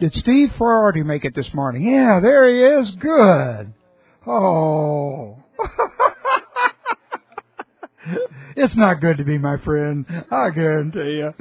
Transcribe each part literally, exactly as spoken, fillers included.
Did Steve Ferrardi make it this morning? Yeah, there he is. Good. Oh. It's not good to be my friend, I guarantee you.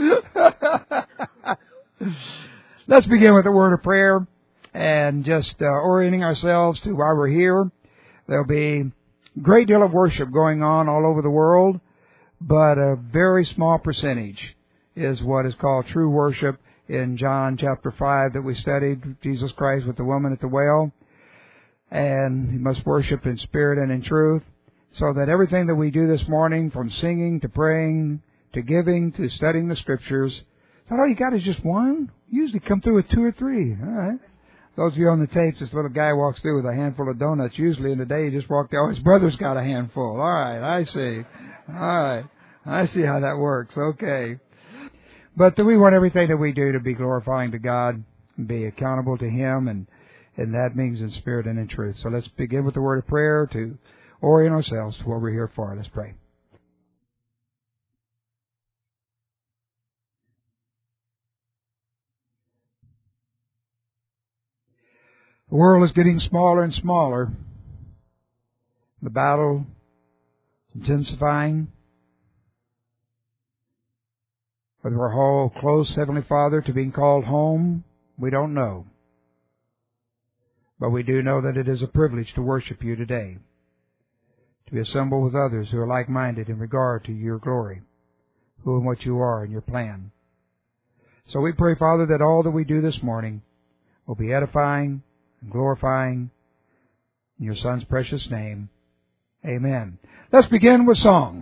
Let's begin with a word of prayer and just uh, orienting ourselves to why we're here. There'll be a great deal of worship going on all over the world, but a very small percentage is what is called true worship in John chapter five that we studied, Jesus Christ with the woman at the well. And you must worship in spirit and in truth, so that everything that we do this morning, from singing to praying to giving to studying the Scriptures, is that all you got is just one? You usually come through with two or three. All right. Those of you on the tapes, this little guy walks through with a handful of donuts. Usually in the day, he just walked there. Oh, his brother's got a handful. All right, I see. All right. I see how that works. Okay. But we want everything that we do to be glorifying to God and be accountable to Him, and, and that means in spirit and in truth. So let's begin with the word of prayer to orient ourselves to what we're here for. Let's pray. The world is getting smaller and smaller. The battle is intensifying. Whether we're all close, Heavenly Father, to being called home, we don't know. But we do know that it is a privilege to worship You today, to be assembled with others who are like-minded in regard to Your glory, who and what You are and Your plan. So we pray, Father, that all that we do this morning will be edifying and glorifying in Your Son's precious name. Amen. Let's begin with song.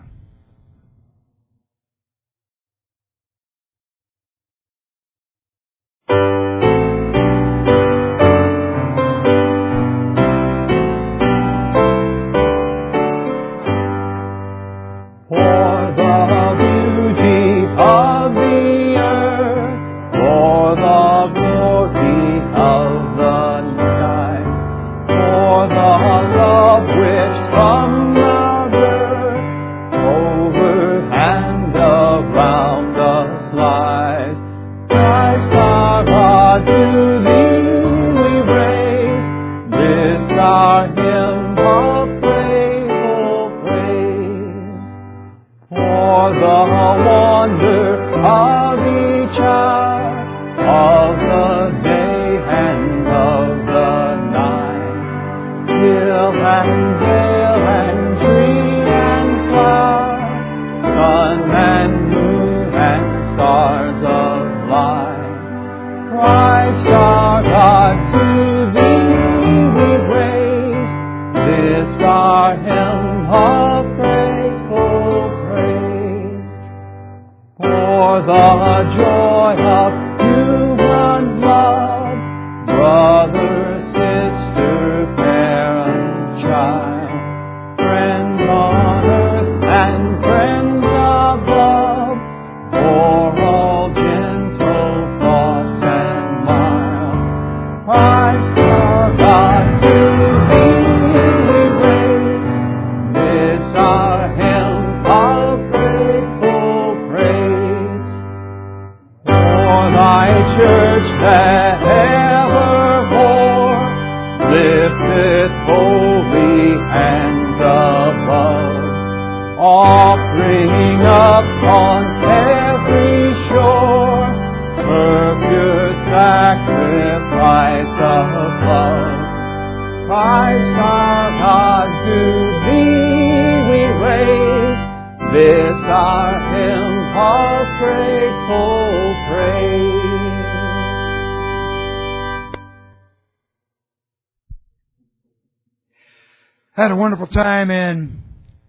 Had a wonderful time in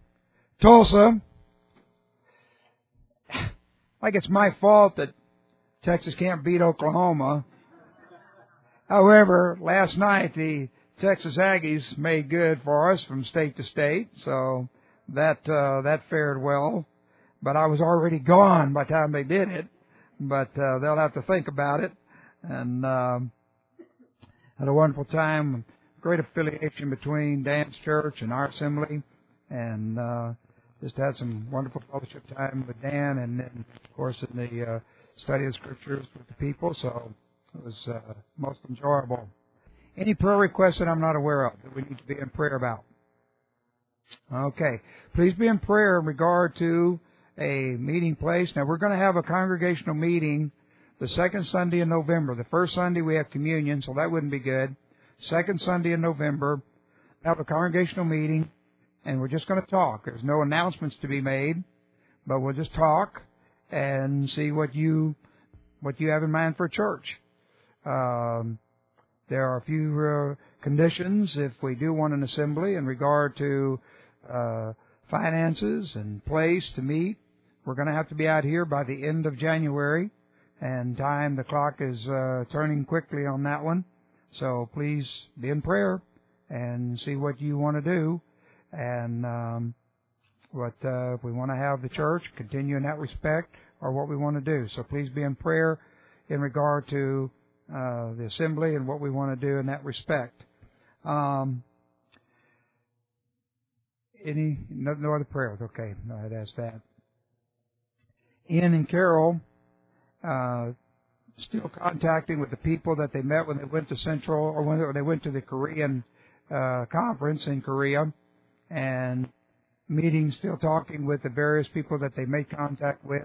Tulsa. Like it's my fault that Texas can't beat Oklahoma. However, last night the Texas Aggies made good for us from state to state, so that uh, that fared well. But I was already gone by the time they did it. But uh, they'll have to think about it. And uh, had a wonderful time. Great affiliation between Dan's church and our assembly, and uh, just had some wonderful fellowship time with Dan, and then, of course, in the uh, study of Scriptures with the people. So It was uh, most enjoyable. Any prayer requests that I'm not aware of that we need to be in prayer about? Okay. Please be in prayer in regard to a meeting place. Now, we're going to have a congregational meeting the second Sunday in November. The first Sunday we have communion, so that wouldn't be good. Second Sunday in November, have a congregational meeting, and we're just going to talk. There's no announcements to be made, but we'll just talk and see what you what you have in mind for church. Um, there are a few uh, conditions if we do want an assembly in regard to uh, finances and place to meet. We're going to have to be out here by the end of January, and time, the clock is uh, turning quickly on that one. So please be in prayer and see what you want to do, and um, what uh, if we want to have the church continue in that respect, or what we want to do. So please be in prayer in regard to uh, the assembly and what we want to do in that respect. Um, any no, no other prayers? Okay, I had asked that. Ian and Carol uh, still contacting with the people that they met when they went to Central, or when they went to the Korean uh, conference in Korea, and meeting, still talking with the various people that they made contact with.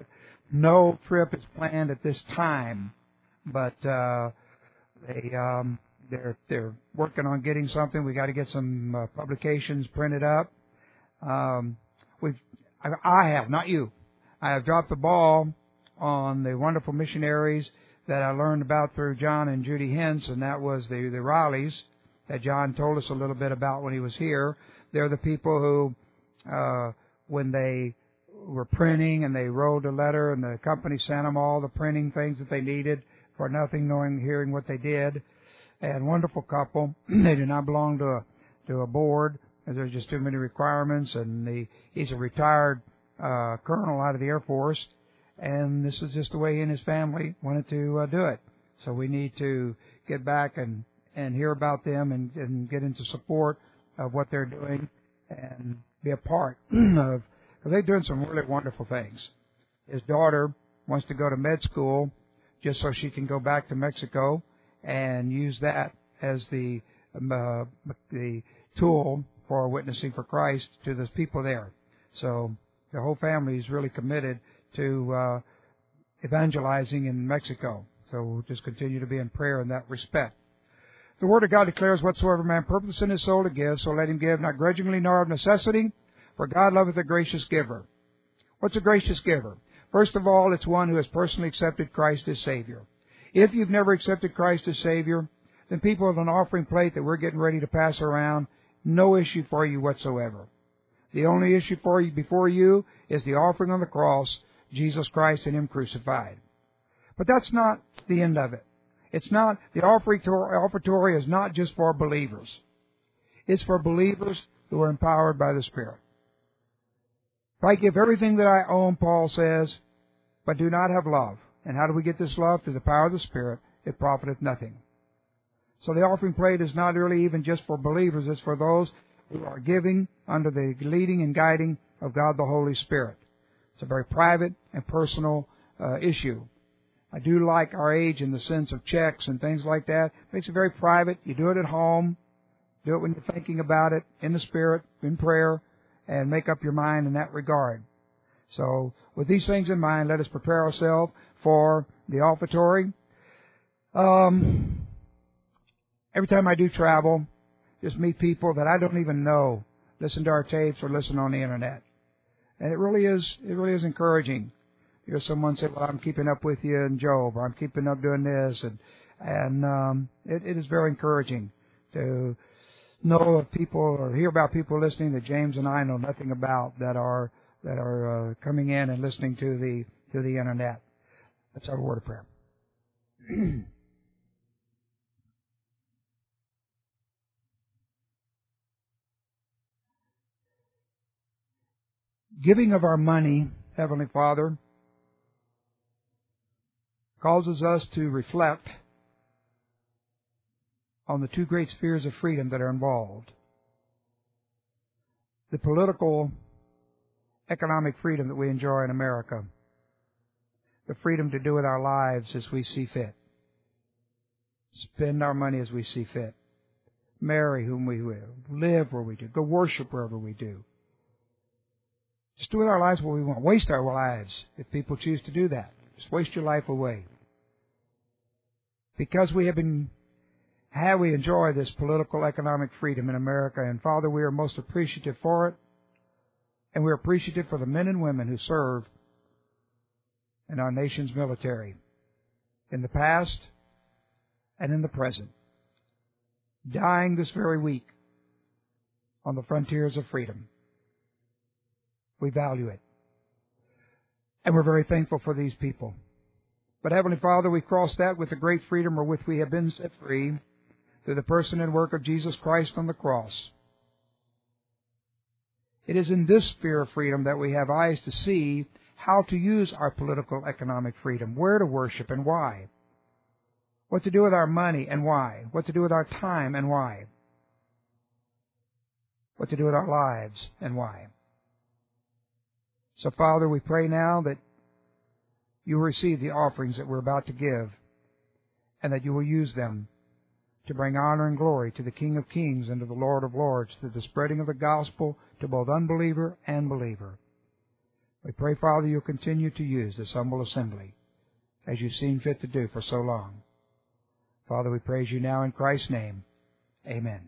No trip is planned at this time, but uh, they um, they're they're working on getting something. We got to get some uh, publications printed up. Um, we've I, I have not you. I have dropped the ball on the wonderful missionaries that I learned about through John and Judy Hintz, and that was the the Rileys that John told us a little bit about when he was here. They're the people who, uh, when they were printing and they wrote a letter and the company sent them all the printing things that they needed for nothing, knowing, hearing what they did. And wonderful couple. They do not belong to a, to a board, as there's just too many requirements. And the, he's a retired uh, colonel out of the Air Force, and this is just the way he and his family wanted to uh, do it. So we need to get back and, and hear about them and, and get into support of what they're doing and be a part of. They're doing some really wonderful things. His daughter wants to go to med school just so she can go back to Mexico and use that as the uh, the tool for witnessing for Christ to those people there. So the whole family is really committed to uh, evangelizing in Mexico. So we'll just continue to be in prayer in that respect. The Word of God declares, whatsoever man purpose in his soul to give, so let him give, not grudgingly nor of necessity, for God loveth a gracious giver. What's a gracious giver? First of all, it's one who has personally accepted Christ as Savior. If you've never accepted Christ as Savior, then people with an offering plate that we're getting ready to pass around, no issue for you whatsoever. The only issue for you before you is the offering on the cross, Jesus Christ and Him crucified. But that's not the end of it. It's not, the offertory is not just for believers. It's for believers who are empowered by the Spirit. If I give everything that I own, Paul says, but do not have love. And how do we get this love? Through the power of the Spirit. It profiteth nothing. So the offering plate is not really even just for believers. It's for those who are giving under the leading and guiding of God the Holy Spirit. It's a very private and personal uh, issue. I do like our age in the sense of checks and things like that. It makes it very private. You do it at home. Do it when you're thinking about it, in the Spirit, in prayer, and make up your mind in that regard. So, with these things in mind, let us prepare ourselves for the offertory. Um, every time I do travel, just meet people that I don't even know, listen to our tapes or listen on the internet. And it really is, it really is encouraging. Because someone said, well, I'm keeping up with you in Job, or I'm keeping up doing this, and, and, um, it, it is very encouraging to know of people or hear about people listening that James and I know nothing about that are, that are, uh, coming in and listening to the, to the internet. Let's have a word of prayer. Giving of our money, Heavenly Father, causes us to reflect on the two great spheres of freedom that are involved. The political, economic freedom that we enjoy in America. The freedom to do with our lives as we see fit. spend our money as we see fit, marry whom we will, live where we do, go worship wherever we do. Just do with our lives what we want. Waste our lives if people choose to do that. Just waste your life away. Because we have been, how we enjoy this political economic freedom in America, and Father, we are most appreciative for it, and we're appreciative for the men and women who serve in our nation's military, in the past and in the present, dying this very week on the frontiers of freedom. We value it. And we're very thankful for these people. But Heavenly Father, we cross that with the great freedom wherewith we have been set free through the person and work of Jesus Christ on the cross. It is in this sphere of freedom that we have eyes to see how to use our political economic freedom, where to worship and why, what to do with our money and why, what to do with our time and why, what to do with our lives and why. So, Father, we pray now that you will receive the offerings that we're about to give, and that you will use them to bring honor and glory to the King of Kings and to the Lord of Lords, through the spreading of the gospel to both unbeliever and believer. We pray, Father, you'll continue to use this humble assembly as you've seen fit to do for so long. Father, we praise you now in Christ's name. Amen.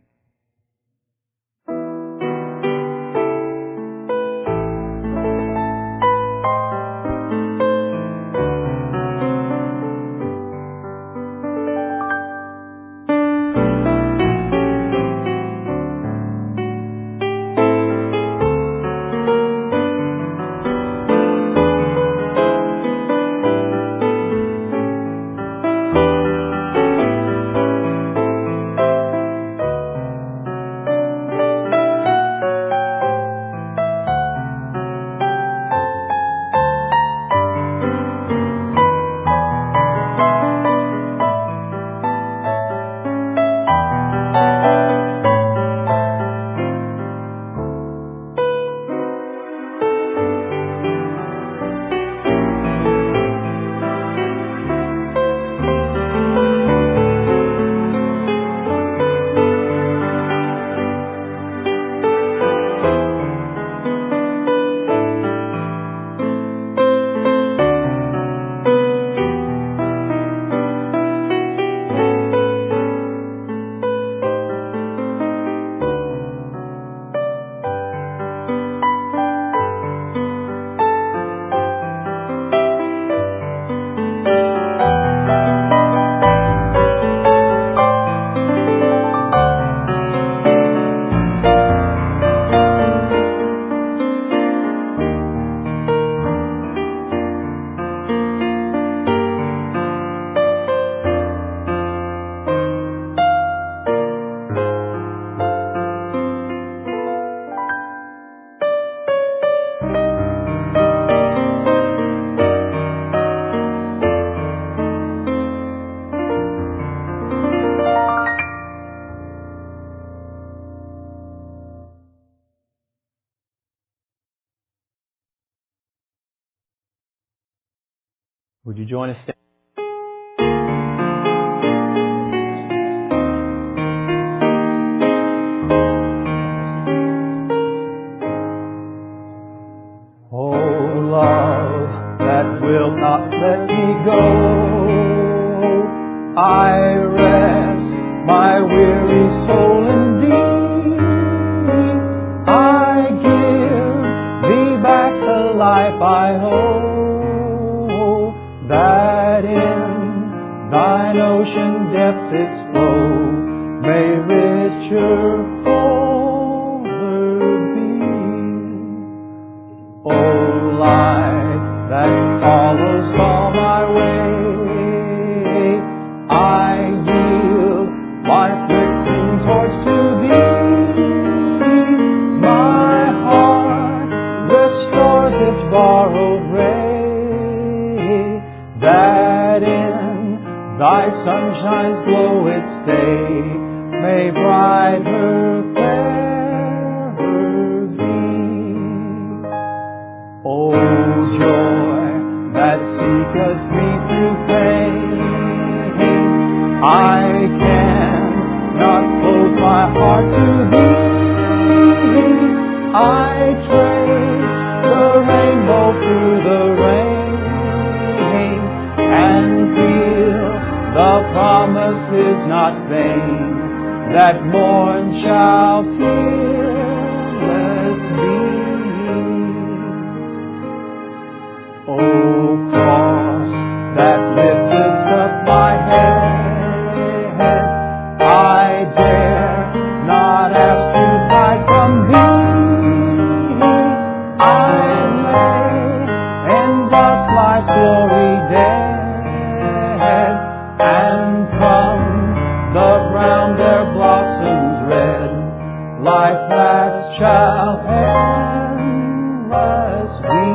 Would you join us? Oh, love that will not let me go, I rest my weary soul in thee. I give thee back the life I owe, that in thine ocean depth its flow may richer over be. O light that follows all my way, I yield my flickering torch to thee. My heart restores its borrowed ray, that in thy sunshine's glow its day may brighter, fairer be. O joy that seeketh me through pain, I cannot close my heart to Thee. I trace the rainbow through the rain and feel the promise is not vain, that morn shall tearless be. O cross that liftest up my head, I dare not ask to hide from Thee. I lay in dust Life's glory dead, and from the ground there blossoms red life that shall endless be.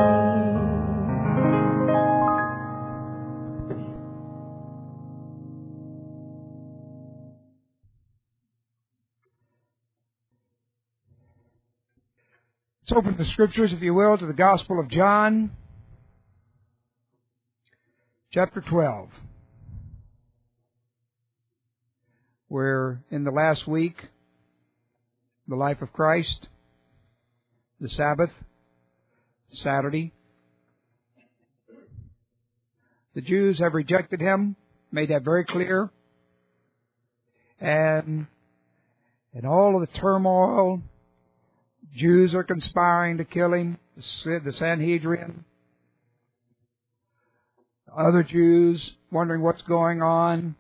Let's open the Scriptures, if you will, to the Gospel of John, chapter twelve. We're in the last week, the life of Christ, the Sabbath, Saturday. The Jews have rejected Him, made that very clear. And in all of the turmoil, Jews are conspiring to kill Him, the Sanhedrin. Other Jews wondering what's going on.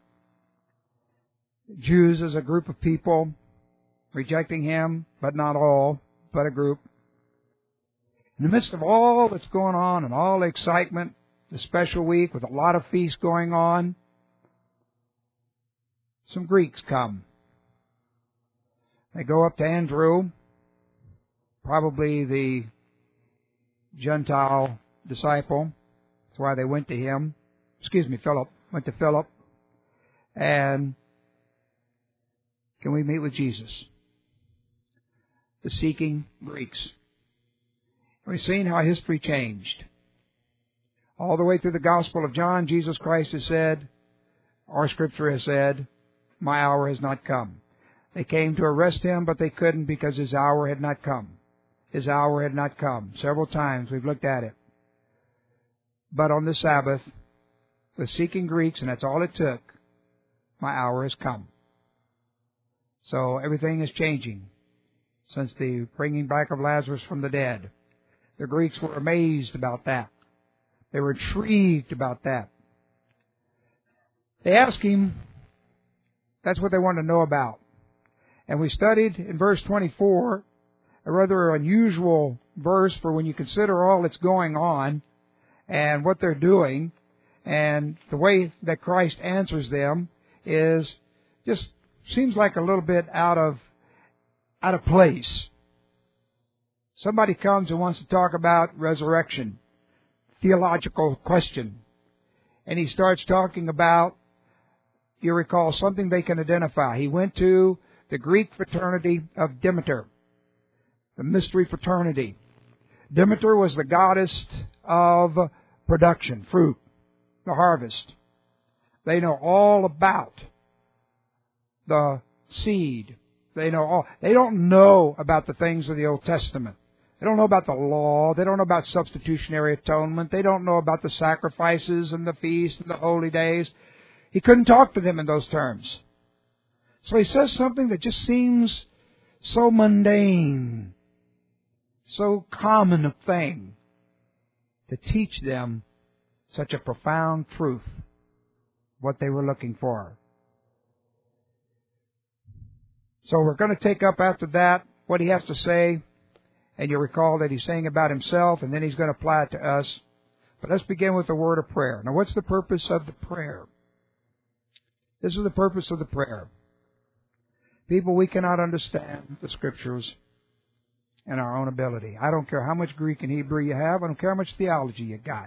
Jews as a group of people rejecting Him, but not all, but a group. In the midst of all that's going on and all the excitement, the special week with a lot of feasts going on, some Greeks come. They go up to Andrew, probably the Gentile disciple. That's why they went to him. Excuse me, Philip. Went to Philip. And can we meet with Jesus? The seeking Greeks. We've seen how history changed. All the way through the Gospel of John, Jesus Christ has said, our Scripture has said, my hour has not come. They came to arrest Him, but they couldn't because His hour had not come. His hour had not come. Several times we've looked at it. But on the Sabbath, the seeking Greeks, and that's all it took, my hour has come. So everything is changing since the bringing back of Lazarus from the dead. The Greeks were amazed about that. They were intrigued about that. They asked Him, that's what they wanted to know about. And we studied in verse twenty-four, a rather unusual verse for when you consider all that's going on and what they're doing, and the way that Christ answers them is just seems like a little bit out of out of place. Somebody comes and wants to talk about resurrection, theological question, and he starts talking about, you recall, something they can identify. He went to the Greek fraternity of Demeter, the mystery fraternity. Demeter was the goddess of production, fruit, the harvest. They know all about the seed. They know all. They don't know about the things of the Old Testament. They don't know about the law. They don't know about substitutionary atonement. They don't know about the sacrifices and the feasts and the holy days. He couldn't talk to them in those terms. So he says something that just seems so mundane, so common a thing, to teach them such a profound truth, what they were looking for. So we're going to take up after that what he has to say, and you recall that he's saying about himself, and then he's going to apply it to us. But let's begin with the word of prayer. Now, what's the purpose of the prayer? This is the purpose of the prayer. People, we cannot understand the Scriptures in our own ability. I don't care how much Greek and Hebrew you have. I don't care how much theology you got.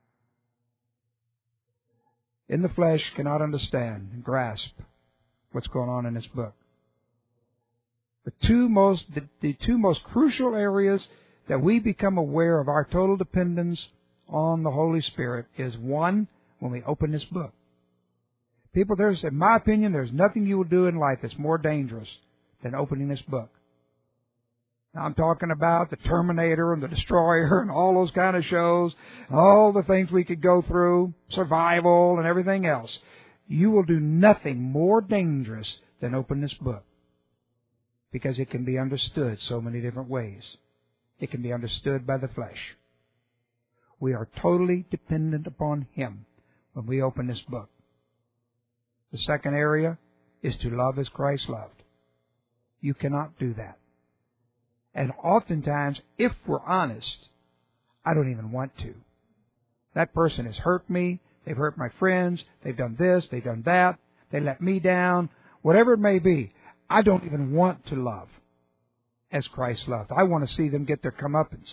In the flesh, cannot understand and grasp what's going on in this book. The two most, the, the two most crucial areas that we become aware of our total dependence on the Holy Spirit is, one, when we open this book. People, there's, in my opinion, there's nothing you will do in life that's more dangerous than opening this book. Now, I'm talking about the Terminator and the Destroyer and all those kind of shows, all the things we could go through, survival and everything else. You will do nothing more dangerous than open this book, because it can be understood so many different ways. It can be understood by the flesh. We are totally dependent upon Him when we open this book. The second area is to love as Christ loved. You cannot do that. And oftentimes, if we're honest, I don't even want to. That person has hurt me. They've hurt my friends. They've done this. They've done that. They let me down. Whatever it may be, I don't even want to love as Christ loved. I want to see them get their comeuppance.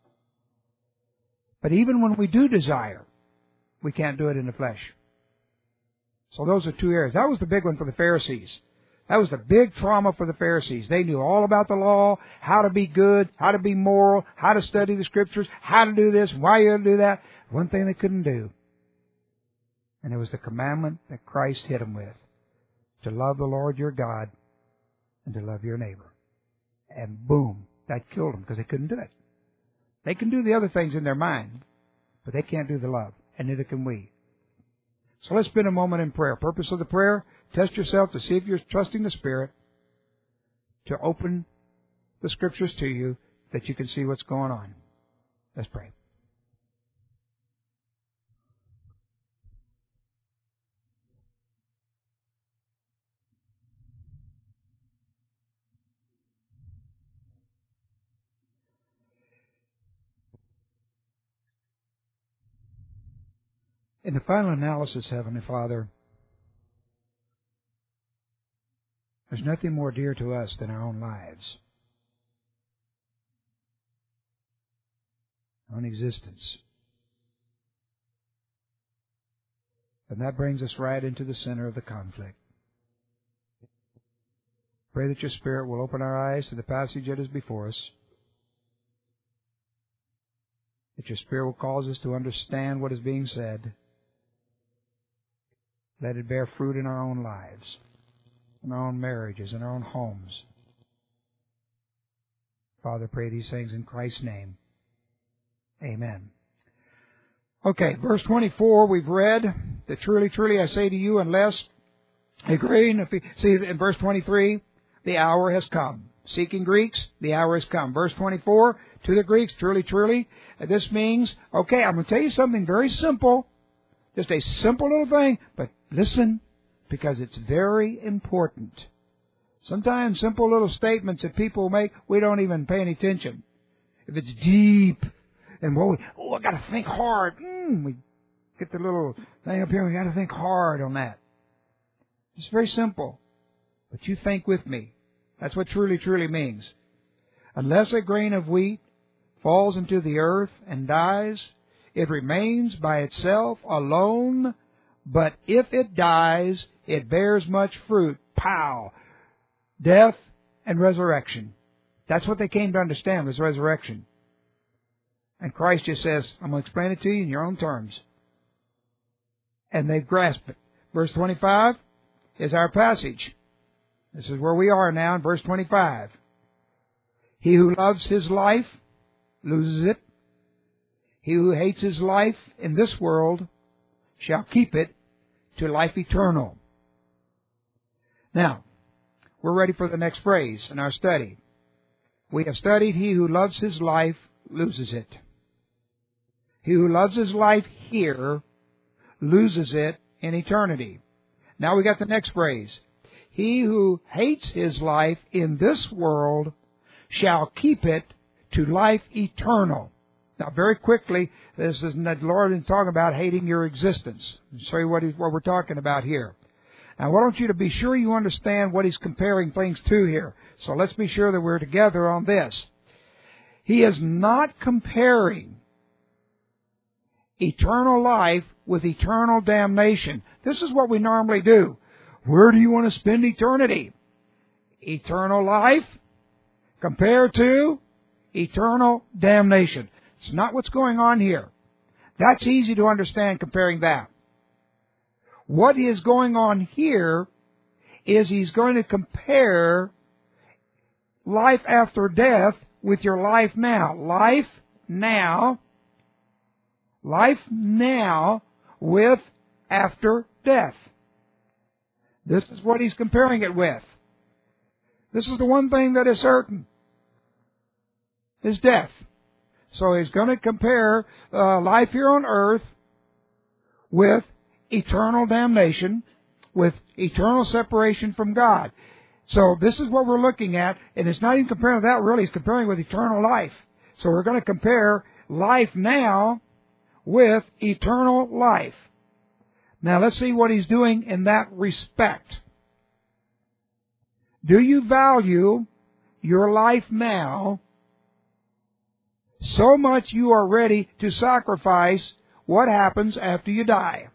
But even when we do desire, we can't do it in the flesh. So those are two areas. That was the big one for the Pharisees. That was the big trauma for the Pharisees. They knew all about the law, how to be good, how to be moral, how to study the Scriptures, how to do this, why you have to do that. One thing they couldn't do, and it was the commandment that Christ hit them with, to love the Lord your God and to love your neighbor. And boom, that killed them because they couldn't do it. They can do the other things in their mind, but they can't do the love, and neither can we. So let's spend a moment in prayer. Purpose of the prayer, test yourself to see if you're trusting the Spirit to open the Scriptures to you that you can see what's going on. Let's pray. In the final analysis, Heavenly Father, there's nothing more dear to us than our own lives, our own existence. And that brings us right into the center of the conflict. Pray that your Spirit will open our eyes to the passage that is before us, that your Spirit will cause us to understand what is being said. Let it bear fruit in our own lives, in our own marriages, in our own homes. Father, pray these things in Christ's name. Amen. Okay, verse twenty-four, we've read that truly, truly I say to you, unless a grain of... See, in verse twenty-three, the hour has come. Seeking Greeks, the hour has come. Verse twenty-four, to the Greeks, truly, truly. This means, okay, I'm going to tell you something very simple. Just a simple little thing, but listen, because it's very important. Sometimes simple little statements that people make, we don't even pay any attention. If it's deep, and well, we, oh, I got to think hard. Mm, we get the little thing up here, we got to think hard on that. It's very simple, but you think with me. That's what truly, truly means. Unless a grain of wheat falls into the earth and dies, it remains by itself alone, but if it dies, it bears much fruit. Pow! Death and resurrection. That's what they came to understand, was resurrection. And Christ just says, I'm going to explain it to you in your own terms. And they grasp it. Verse twenty-five is our passage. This is where we are now in verse twenty-five. He who loves his life loses it. He who hates his life in this world shall keep it to life eternal. Now, we're ready for the next phrase in our study. We have studied, he who loves his life loses it. He who loves his life here loses it in eternity. Now we got the next phrase. He who hates his life in this world shall keep it to life eternal. Now, very quickly, this is the Lord is talking about hating your existence. I'll show you what, he's, what we're talking about here. Now, I want you to be sure you understand what He's comparing things to here. So let's be sure that we're together on this. He is not comparing eternal life with eternal damnation. This is what we normally do. Where do you want to spend eternity? Eternal life compared to eternal damnation. It's not what's going on here. That's easy to understand comparing that. What is going on here is he's going to compare life after death with your life now. Life now, life now with after death. This is what he's comparing it with. This is the one thing that is certain, is death. So he's going to compare uh, life here on earth with eternal damnation, with eternal separation from God. So this is what we're looking at, and it's not even comparing that really, it's comparing with eternal life. So we're going to compare life now with eternal life. Now let's see what he's doing in that respect. Do you value your life now so much you are ready to sacrifice what happens after you die?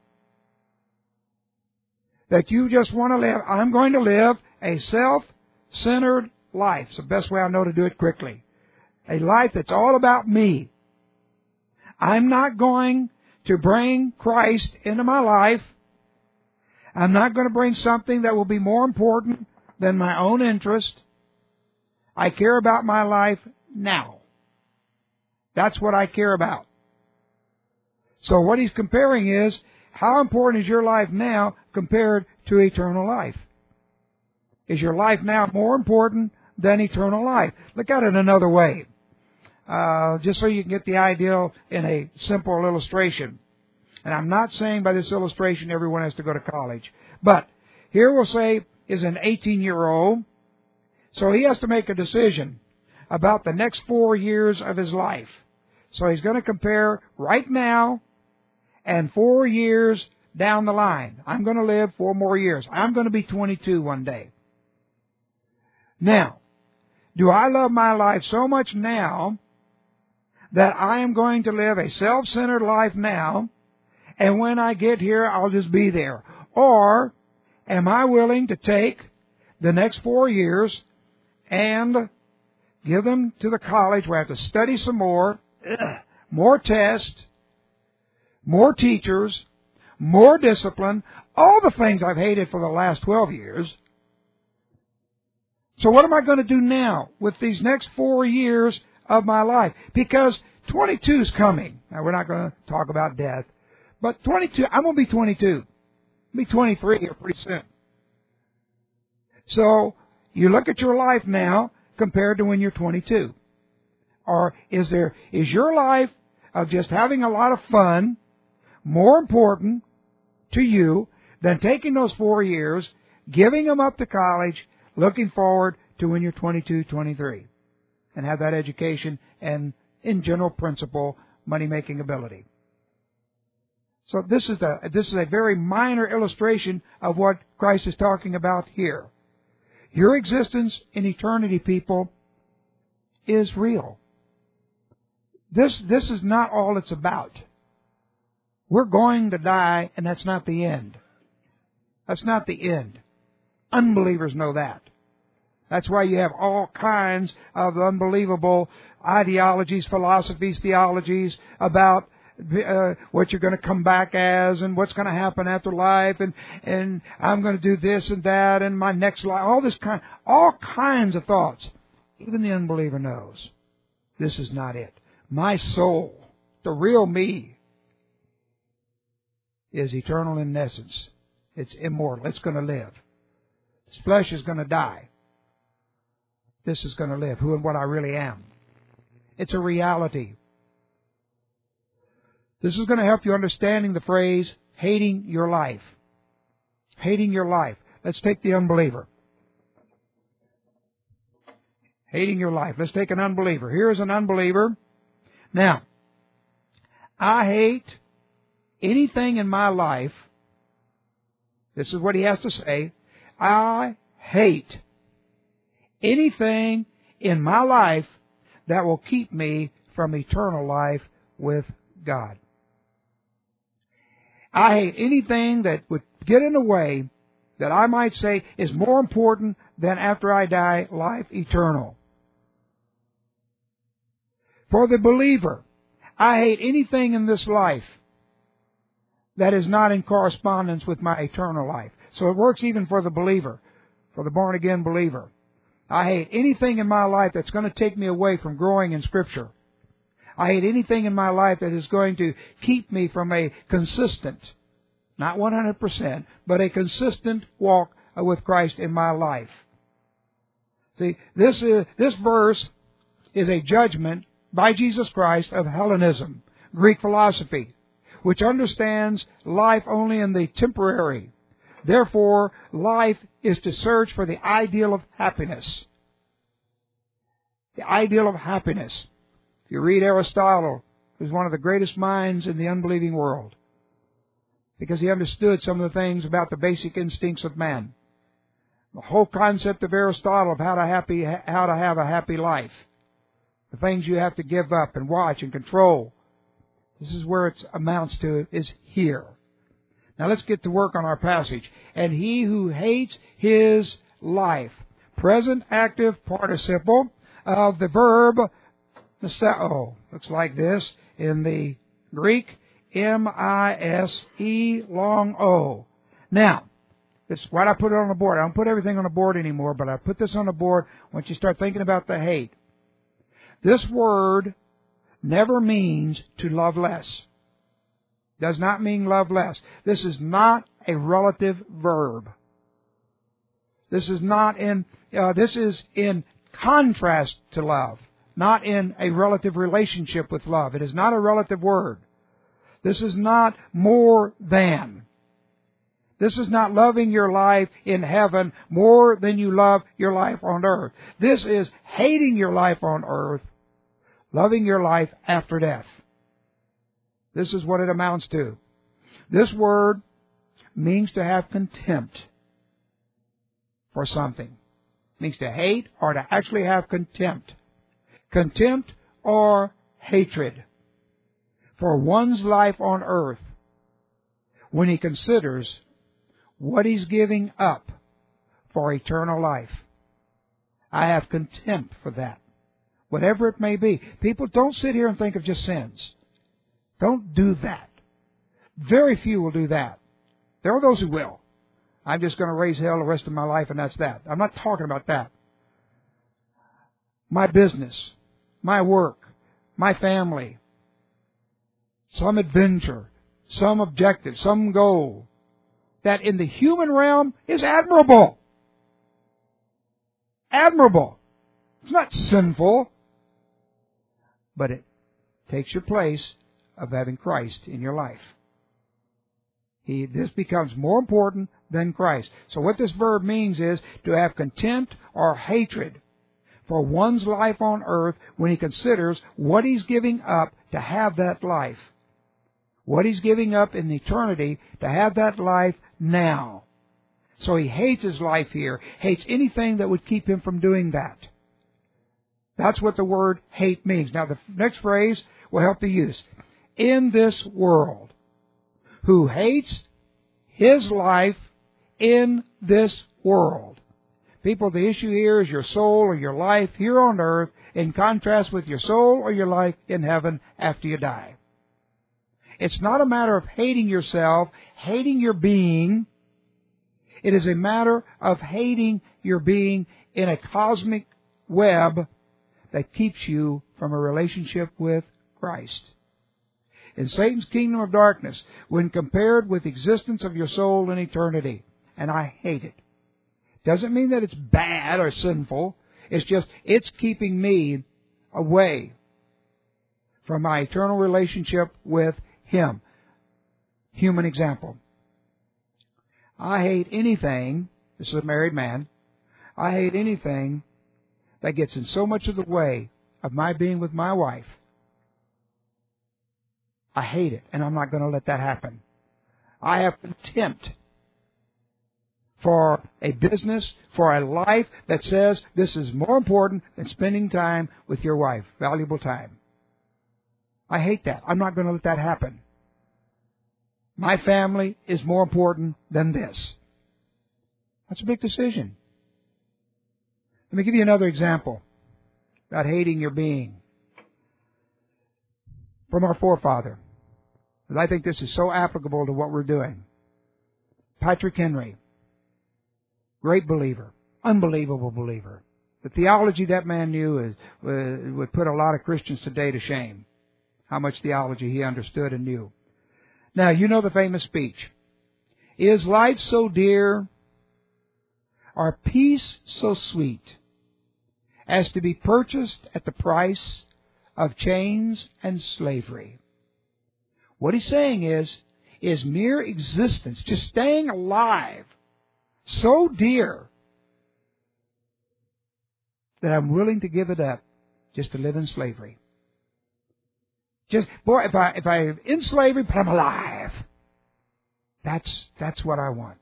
That you just want to live, I'm going to live a self-centered life. It's the best way I know to do it quickly. A life that's all about me. I'm not going to bring Christ into my life. I'm not going to bring something that will be more important than my own interest. I care about my life now. That's what I care about. So what he's comparing is, how important is your life now compared to eternal life? Is your life now more important than eternal life? Look at it another way. Uh, just so you can get the idea in a simple illustration. And I'm not saying by this illustration everyone has to go to college. But here we'll say is an eighteen-year-old. So he has to make a decision about the next four years of his life. So he's going to compare right now and four years down the line. I'm going to live four more years. I'm going to be twenty-two one day. Now, do I love my life so much now that I am going to live a self-centered life now, and when I get here, I'll just be there? Or am I willing to take the next four years and give them to the college where I have to study some more, more tests, more teachers, more discipline, all the things I've hated for the last twelve years. So what am I going to do now with these next four years of my life? Because twenty-two is coming. Now, we're not going to talk about death. But twenty-two, I'm going to be twenty-two. I'll be twenty-three here pretty soon. So you look at your life now compared to when you're twenty-two. Or is there, is your life of just having a lot of fun more important to you than taking those four years, giving them up to college, looking forward to when you're twenty-two, twenty-three, and have that education and, in general principle, money-making ability? So this is a, this is a very minor illustration of what Christ is talking about here. Your existence in eternity, people, is real. This, this is not all it's about. We're going to die, and that's not the end. That's not the end. Unbelievers know that. That's why you have all kinds of unbelievable ideologies, philosophies, theologies about uh, what you're going to come back as and what's going to happen after life, and and I'm going to do this and that and my next life. All this kind, all kinds of thoughts. Even the unbeliever knows this is not it. My soul, the real me, is eternal in essence. It's immortal. It's going to live. This flesh is going to die. This is going to live. Who and what I really am. It's a reality. This is going to help you understanding the phrase, hating your life. Hating your life. Let's take the unbeliever. Hating your life. Let's take an unbeliever. Here's an unbeliever. Now, I hate anything in my life. This is what he has to say. I hate anything in my life that will keep me from eternal life with God. I hate anything that would get in the way that I might say is more important than after I die, life eternal. For the believer, I hate anything in this life that is not in correspondence with my eternal life. So it works even for the believer, for the born-again believer. I hate anything in my life that's going to take me away from growing in Scripture. I hate anything in my life that is going to keep me from a consistent, not one hundred percent, but a consistent walk with Christ in my life. See, this is, this verse is a judgment by Jesus Christ of Hellenism, Greek philosophy, which understands life only in the temporary. Therefore, life is to search for the ideal of happiness. The ideal of happiness. If you read Aristotle, who's one of the greatest minds in the unbelieving world, because he understood some of the things about the basic instincts of man. The whole concept of Aristotle of how to happy, how to have a happy life. The things you have to give up and watch and control. This is where it amounts to, is here. Now let's get to work on our passage. And he who hates his life. Present active participle of the verb miseo. Looks like this in the Greek. M I S E long O. Now, this is why I put it on the board. I don't put everything on the board anymore, but I put this on the board once you start thinking about the hate. This word never means to love less. Does not mean love less. This is not a relative verb. This is not in, uh, this is in contrast to love, not in a relative relationship with love. It is not a relative word. This is not more than. This is not loving your life in heaven more than you love your life on earth. This is hating your life on earth, loving your life after death. This is what it amounts to. This word means to have contempt for something. It means to hate or to actually have contempt. Contempt or hatred for one's life on earth when he considers what he's giving up for eternal life. I have contempt for that, whatever it may be. People, don't sit here and think of just sins. Don't do that. Very few will do that. There are those who will. I'm just going to raise hell the rest of my life and that's that. I'm not talking about that. My business, my work, my family, some adventure, some objective, some goal, that in the human realm is admirable. Admirable. It's not sinful, but it takes your place of having Christ in your life. He, this becomes more important than Christ. So what this verb means is to have contempt or hatred for one's life on earth when he considers what he's giving up to have that life. What he's giving up in eternity to have that life now. So he hates his life here, hates anything that would keep him from doing that. That's what the word hate means. Now the next phrase will help the use. In this world, who hates his life in this world. People, the issue here is your soul or your life here on earth in contrast with your soul or your life in heaven after you die. It's not a matter of hating yourself, hating your being. It is a matter of hating your being in a cosmic web that keeps you from a relationship with Christ. In Satan's kingdom of darkness, when compared with the existence of your soul in eternity, and I hate it. Doesn't mean that it's bad or sinful. It's just, it's keeping me away from my eternal relationship with Him. Human example. I hate anything, this is a married man, I hate anything that gets in so much of the way of my being with my wife. I hate it, and I'm not going to let that happen. I have contempt for a business, for a life that says this is more important than spending time with your wife, valuable time. I hate that. I'm not going to let that happen. My family is more important than this. That's a big decision. Let me give you another example about hating your being. From our forefather, And I think this is so applicable to what we're doing. Patrick Henry, great believer, unbelievable believer. The theology that man knew is, uh, would put a lot of Christians today to shame, how much theology he understood and knew. Now, you know the famous speech. Is life so dear, or peace so sweet, as to be purchased at the price of chains and slavery? What he's saying is, is mere existence, just staying alive, so dear that I'm willing to give it up just to live in slavery. Just, boy, if I, if I'm in slavery, but I'm alive. That's, that's what I want.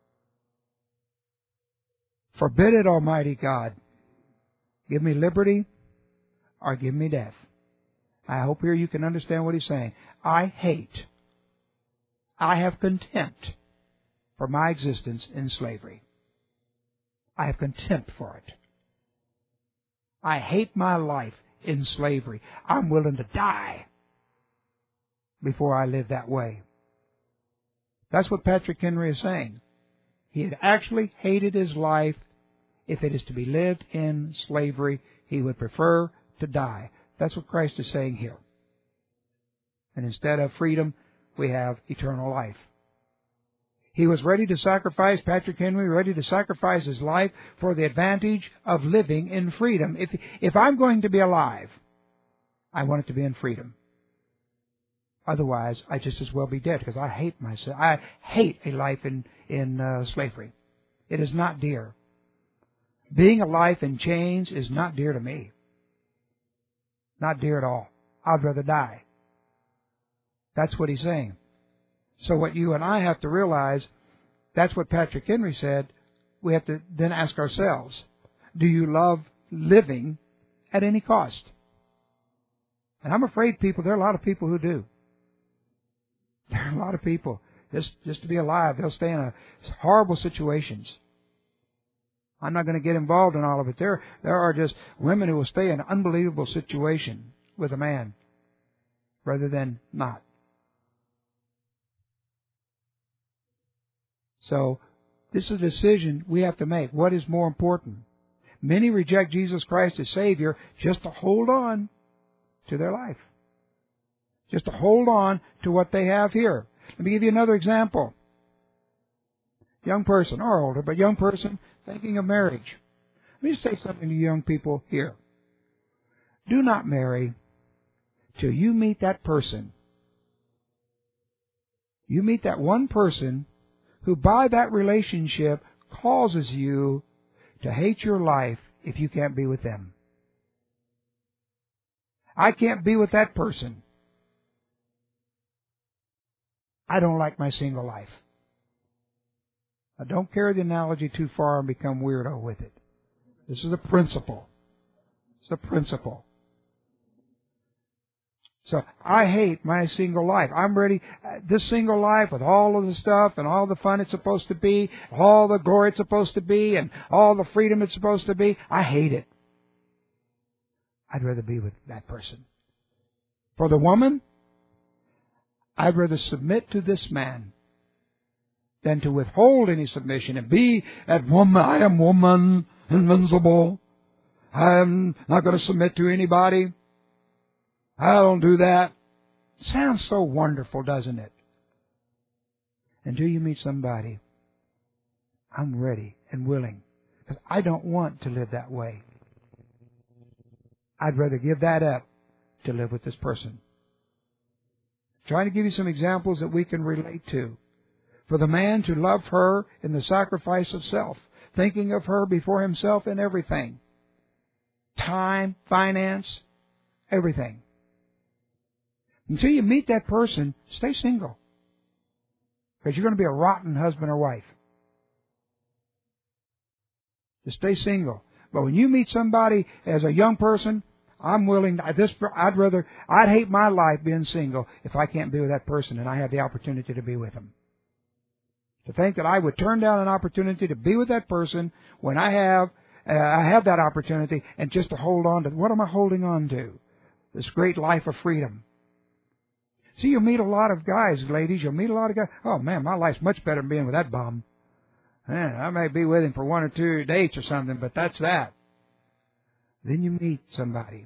Forbid it, Almighty God. Give me liberty or give me death. I hope here you can understand what he's saying. I hate, I have contempt for my existence in slavery. I have contempt for it. I hate my life in slavery. I'm willing to die before I live that way. That's what Patrick Henry is saying. He had actually hated his life. If it is to be lived in slavery, he would prefer to die. That's what Christ is saying here. And instead of freedom, we have eternal life. He was ready to sacrifice, Patrick Henry, ready to sacrifice his life for the advantage of living in freedom. If, if I'm going to be alive, I want it to be in freedom. Otherwise, I just as well be dead, because I hate myself. I hate a life in, in uh, slavery. It is not dear. Being a life in chains is not dear to me. Not dear at all. I'd rather die. That's what he's saying. So what you and I have to realize, that's what Patrick Henry said, we have to then ask ourselves, do you love living at any cost? And I'm afraid people, there are a lot of people who do. There are a lot of people, just, just to be alive, they'll stay in a, horrible situations. I'm not going to get involved in all of it. There, there are just women who will stay in an unbelievable situation with a man rather than not. So, this is a decision we have to make. What is more important? Many reject Jesus Christ as Savior just to hold on to their life. Just to hold on to what they have here. Let me give you another example. Young person, or older, but young person thinking of marriage. Let me just say something to young people here. Do not marry till you meet that person. You meet that one person who by that relationship causes you to hate your life if you can't be with them. I can't be with that person. I don't like my single life. I don't carry the analogy too far and become weirdo with it. This is a principle. It's a principle. So I hate my single life. I'm ready, uh, this single life with all of the stuff and all the fun it's supposed to be, all the glory it's supposed to be, and all the freedom it's supposed to be. I hate it. I'd rather be with that person. For the woman, I'd rather submit to this man than to withhold any submission and be that woman. I am woman, invincible. I am not going to submit to anybody. I don't do that. Sounds so wonderful, doesn't it? Until you meet somebody, I'm ready and willing, because I don't want to live that way. I'd rather give that up to live with this person. Trying to give you some examples that we can relate to. For the man to love her in the sacrifice of self, thinking of her before himself in everything. Time, finance, everything. Until you meet that person, stay single. Because you're going to be a rotten husband or wife. Just stay single. But when you meet somebody as a young person, I'm willing, to, this, I'd rather, I'd hate my life being single if I can't be with that person and I have the opportunity to be with them. To think that I would turn down an opportunity to be with that person when I have, uh, I have that opportunity, and just to hold on to, what am I holding on to? This great life of freedom. See, you'll meet a lot of guys, ladies. You'll meet a lot of guys. Oh, man, my life's much better than being with that bum. Man, I may be with him for one or two dates or something, but that's that. Then you meet somebody.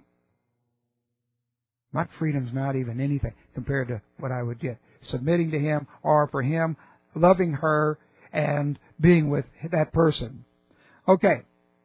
My freedom's not even anything compared to what I would get. Submitting to him, or for him, loving her, and being with that person. Okay.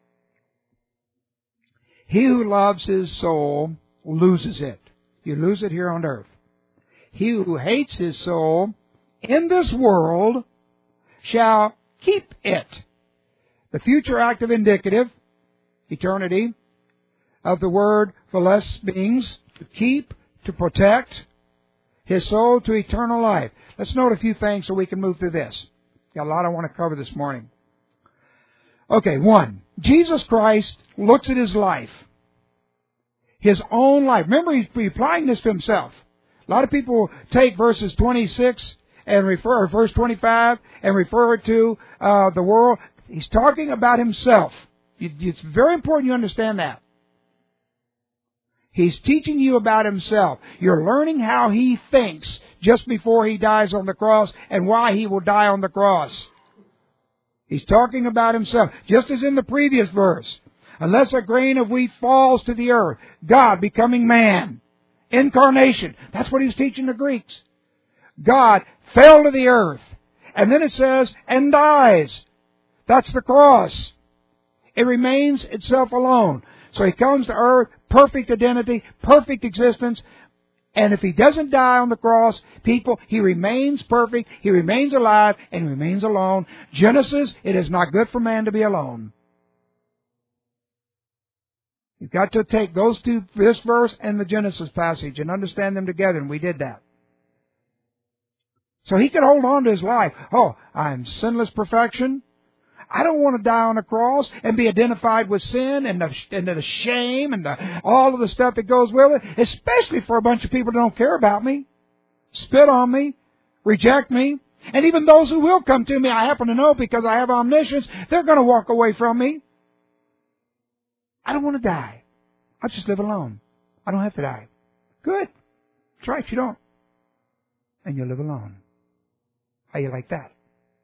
He who loves his soul loses it. You lose it here on earth. He who hates his soul in this world shall keep it. The future active indicative, eternity, of the word Philes beings, to keep, to protect his soul to eternal life. Let's note a few things so we can move through this. Got a lot I want to cover this morning. Okay, one, Jesus Christ looks at his life, his own life. Remember, he's applying this to himself. A lot of people take verses twenty-six and refer, or verse twenty-five and refer it to uh, the world. He's talking about himself. It's very important you understand that. He's teaching you about himself. You're learning how he thinks just before he dies on the cross and why he will die on the cross. He's talking about himself, just as in the previous verse. Unless a grain of wheat falls to the earth, God becoming man. Incarnation. That's what he's teaching the Greeks. God fell to the earth. And then it says, and dies. That's the cross. It remains itself alone. So he comes to earth, perfect identity, perfect existence. And if he doesn't die on the cross, people, he remains perfect, he remains alive, and he remains alone. Genesis, it is not good for man to be alone. You've got to take those two, this verse and the Genesis passage, and understand them together, and we did that. So he could hold on to his life. Oh, I'm sinless perfection. I don't want to die on the cross and be identified with sin and the, and the shame and the, all of the stuff that goes with it, especially for a bunch of people that don't care about me, spit on me, reject me. And even those who will come to me, I happen to know because I have omniscience, they're going to walk away from me. I don't want to die. I'll just live alone. I don't have to die. Good. That's right, you don't. And you'll live alone. How you like that?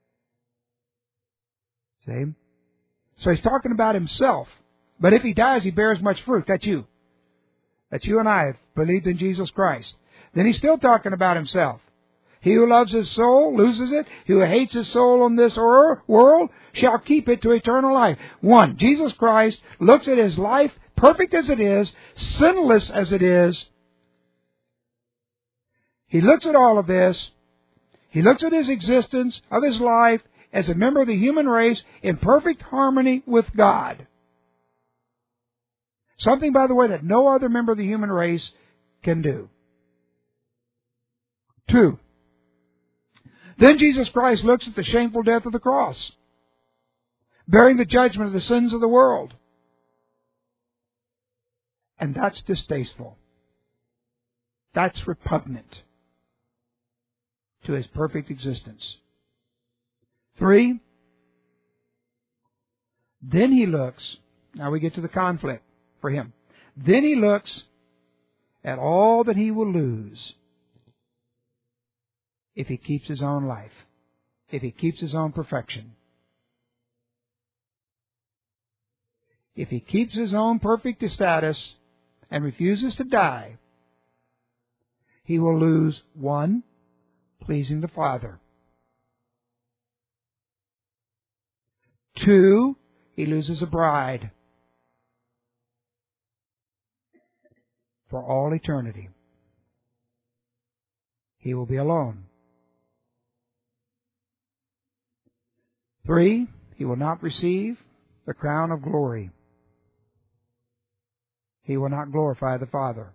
See? So he's talking about himself. But if he dies, he bears much fruit. That's you. That's you and I have believed in Jesus Christ. Then he's still talking about himself. He who loves his soul loses it. He who hates his soul in this world shall keep it to eternal life. One, Jesus Christ looks at his life, perfect as it is, sinless as it is. He looks at all of this. He looks at his existence of his life as a member of the human race in perfect harmony with God. Something, by the way, that no other member of the human race can do. Two, then Jesus Christ looks at the shameful death of the cross, bearing the judgment of the sins of the world. And that's distasteful. That's repugnant to his perfect existence. Three, then he looks, now we get to the conflict for him. Then he looks at all that he will lose if he keeps his own life, if he keeps his own perfection. If he keeps his own perfect status and refuses to die, he will lose, one, pleasing the Father. Two, he loses a bride for all eternity. He will be alone. Three, he will not receive the crown of glory. He will not glorify the Father.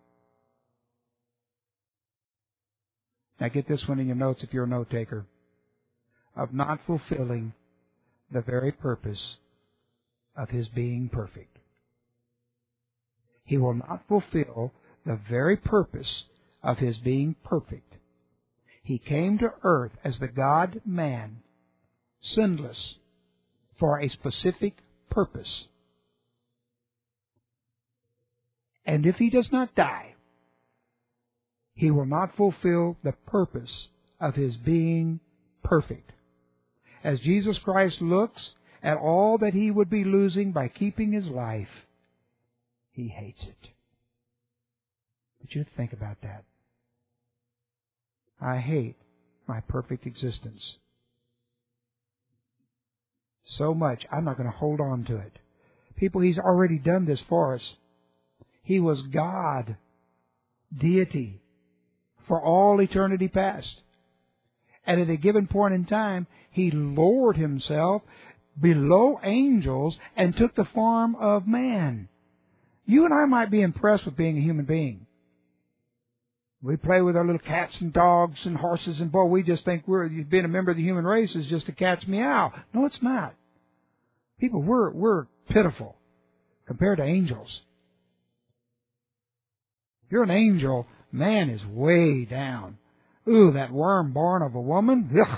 Now get this one in your notes if you're a note taker. Of not fulfilling the very purpose of his being perfect. He will not fulfill the very purpose of his being perfect. He came to earth as the God-man, sinless, for a specific purpose. And if he does not die, he will not fulfill the purpose of his being perfect. As Jesus Christ looks at all that he would be losing by keeping his life, he hates it. But you think about that. I hate my perfect existence so much, I'm not going to hold on to it. People, he's already done this for us. He was God, deity, for all eternity past. And at a given point in time, he lowered himself below angels and took the form of man. You and I might be impressed with being a human being. We play with our little cats and dogs and horses, and boy, we just think we're being a member of the human race is just a cat's meow. No, it's not. People, we're we're pitiful compared to angels. If you're an angel, man is way down. Ooh, that worm born of a woman. Ugh.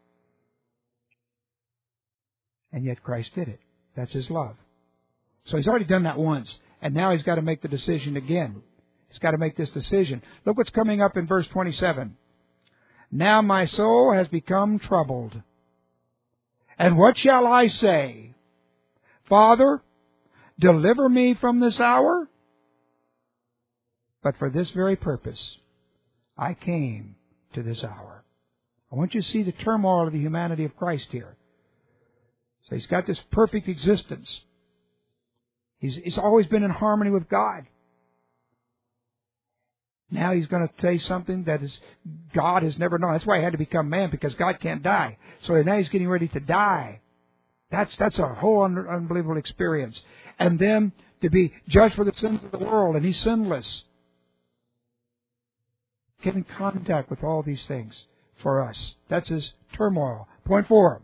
And yet Christ did it. That's his love. So he's already done that once, and now he's got to make the decision again. He's got to make this decision. Look what's coming up in verse twenty-seven. Now my soul has become troubled. And what shall I say? Father, deliver me from this hour? But for this very purpose, I came to this hour. I want you to see the turmoil of the humanity of Christ here. So he's got this perfect existence. He's, he's always been in harmony with God. Now he's going to say something that is God has never known. That's why he had to become man, because God can't die. So now he's getting ready to die. That's that's a whole un- unbelievable experience. And then to be judged for the sins of the world, and he's sinless. Get in contact with all these things for us. That's his turmoil. Point four.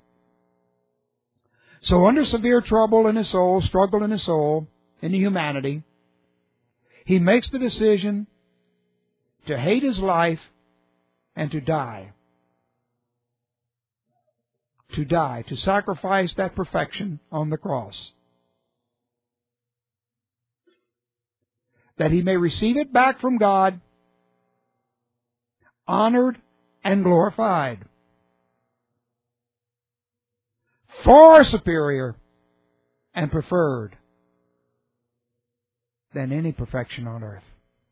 So under severe trouble in his soul, struggle in his soul, in the humanity, he makes the decision to hate his life and to die. To die, to sacrifice that perfection on the cross. That he may receive it back from God, honored and glorified. Far superior and preferred than any perfection on earth.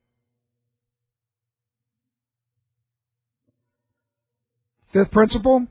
Fifth principle.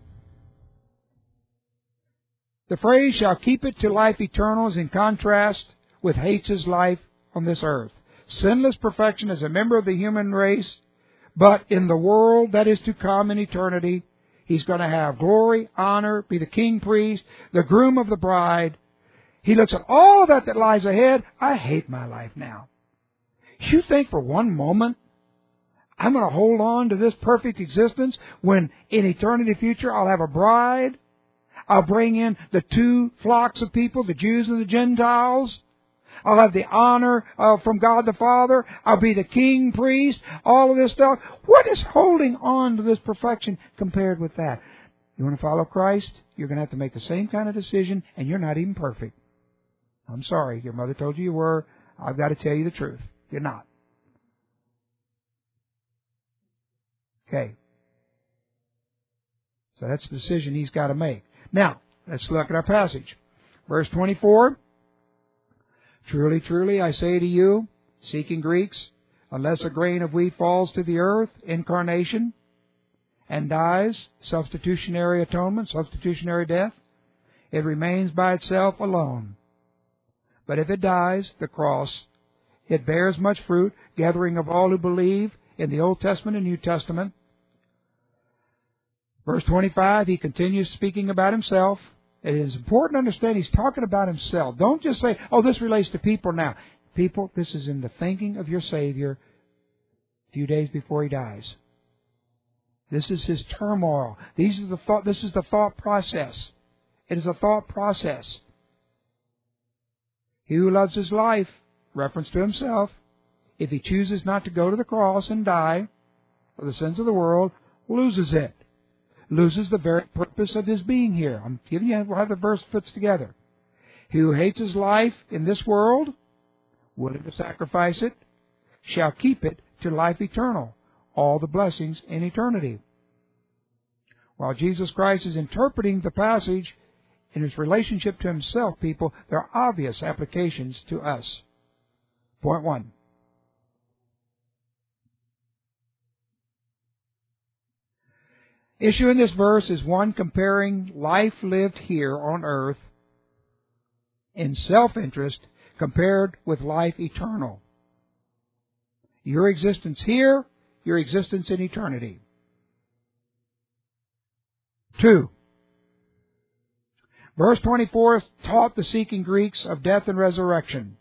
The phrase shall keep it to life eternal is in contrast with hates his life on this earth. Sinless perfection as a member of the human race, but in the world that is to come in eternity, he's going to have glory, honor, be the king priest, the groom of the bride. He looks at all that that lies ahead. I hate my life now. You think for one moment I'm going to hold on to this perfect existence when in eternity future I'll have a bride? I'll bring in the two flocks of people, the Jews and the Gentiles. I'll have the honor uh, from God the Father. I'll be the king, priest, all of this stuff. What is holding on to this perfection compared with that? You want to follow Christ? You're going to have to make the same kind of decision, and you're not even perfect. I'm sorry. Your mother told you you were. I've got to tell you the truth. You're not. Okay. So that's the decision he's got to make. Now, let's look at our passage. Verse twenty-four. Truly, truly, I say to you, seeking Greeks, unless a grain of wheat falls to the earth, incarnation, and dies, substitutionary atonement, substitutionary death, it remains by itself alone. But if it dies, the cross, it bears much fruit, gathering of all who believe in the Old Testament and New Testament. Verse twenty-five, he continues speaking about himself. It is important to understand he's talking about himself. Don't just say, oh, this relates to people now. People, this is in the thinking of your Savior a few days before he dies. This is his turmoil. These are the thought. This is the thought process. It is a thought process. He who loves his life, reference to himself, if he chooses not to go to the cross and die for the sins of the world, loses it. Loses the very purpose of his being here. I'm giving you how the verse fits together. He who hates his life in this world, willing to sacrifice it, shall keep it to life eternal. all the blessings in eternity. While Jesus Christ is interpreting the passage in his relationship to himself, people, there are obvious applications to us. Point one. Issue in this verse is one comparing life lived here on earth in self-interest compared with life eternal. Your existence here, your existence in eternity. Two. Verse twenty-four taught the seeking Greeks of death and resurrection.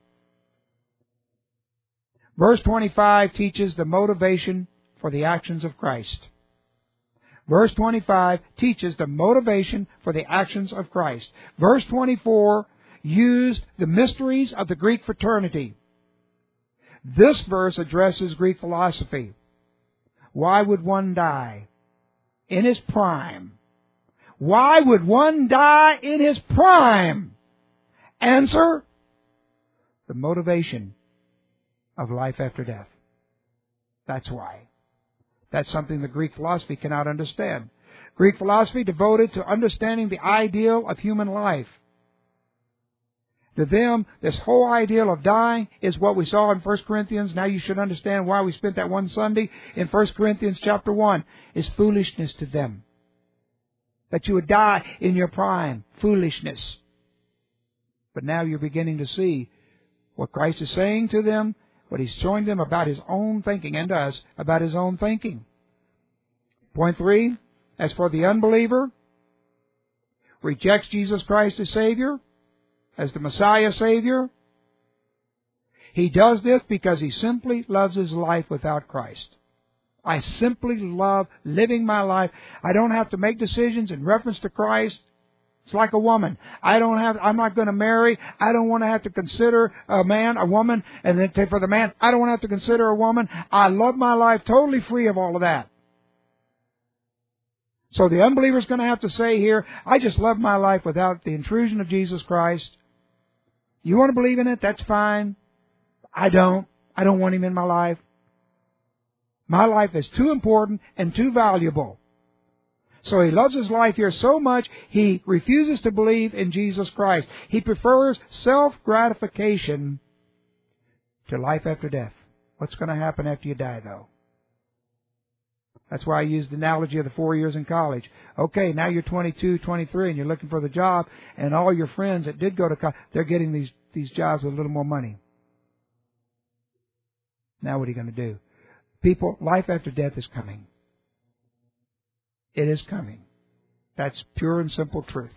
Verse twenty-five teaches the motivation for the actions of Christ. Verse twenty-five teaches the motivation for the actions of Christ. Verse twenty-four used the mysteries of the Greek fraternity. This verse addresses Greek philosophy. Why would one die in his prime? Why would one die in his prime? Answer: the motivation of life after death. That's why. That's something the Greek philosophy cannot understand. Greek philosophy devoted to understanding the ideal of human life. To them, this whole ideal of dying is what we saw in First Corinthians. Now you should understand why we spent that one Sunday in First Corinthians chapter one. Is foolishness to them. That you would die in your prime. Foolishness. But now you're beginning to see what Christ is saying to them, what He's showing them about His own thinking, and us about His own thinking. Point three, as for the unbeliever, rejects Jesus Christ as Savior, as the Messiah Savior. He does this because he simply loves his life without Christ. I simply love living my life. I don't have to make decisions in reference to Christ. It's like a woman. I don't have, I'm not going to marry. I don't want to have to consider a man, a woman, and then for the man, I don't want to have to consider a woman. I love my life totally free of all of that. So the unbeliever's going to have to say here, I just love my life without the intrusion of Jesus Christ. You want to believe in it? That's fine. I don't. I don't want Him in my life. My life is too important and too valuable. So he loves his life here so much, he refuses to believe in Jesus Christ. He prefers self-gratification to life after death. What's going to happen after you die, though? That's why I used the analogy of the four years in college. Okay, now you're twenty-two, twenty-three, and you're looking for the job, and all your friends that did go to college, they're getting these, these jobs with a little more money. Now what are you going to do? People, life after death is coming. It is coming. That's pure and simple truth.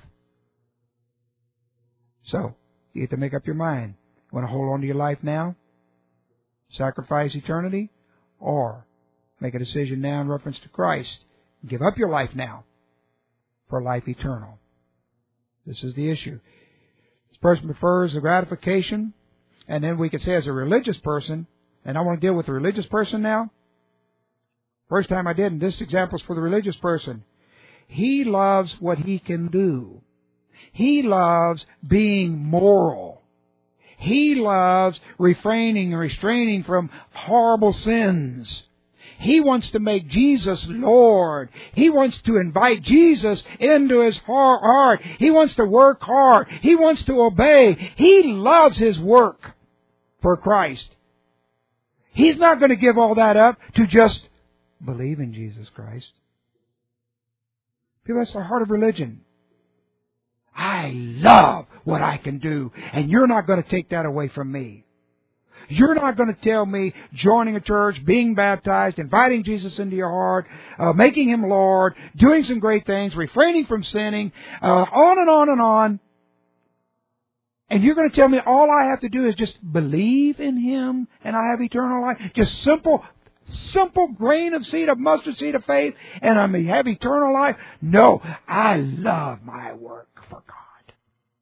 So, you have to make up your mind. You want to hold on to your life now? Sacrifice eternity? Or make a decision now in reference to Christ. Give up your life now for life eternal. This is the issue. This person prefers the gratification, and then we could say as a religious person, and I want to deal with the religious person now. First time I did, and this example is for the religious person. He loves what he can do. He loves being moral. He loves refraining and restraining from horrible sins. He wants to make Jesus Lord. He wants to invite Jesus into his heart. He wants to work hard. He wants to obey. He loves his work for Christ. He's not going to give all that up to just believe in Jesus Christ. People, that's the heart of religion. I love what I can do, and you're not going to take that away from me. You're not going to tell me joining a church, being baptized, inviting Jesus into your heart, uh, making Him Lord, doing some great things, refraining from sinning, uh, on and on and on. And you're going to tell me all I have to do is just believe in Him and I have eternal life? Just simple, simple grain of seed, of mustard seed of faith, and I may have eternal life? No, I love my work for God.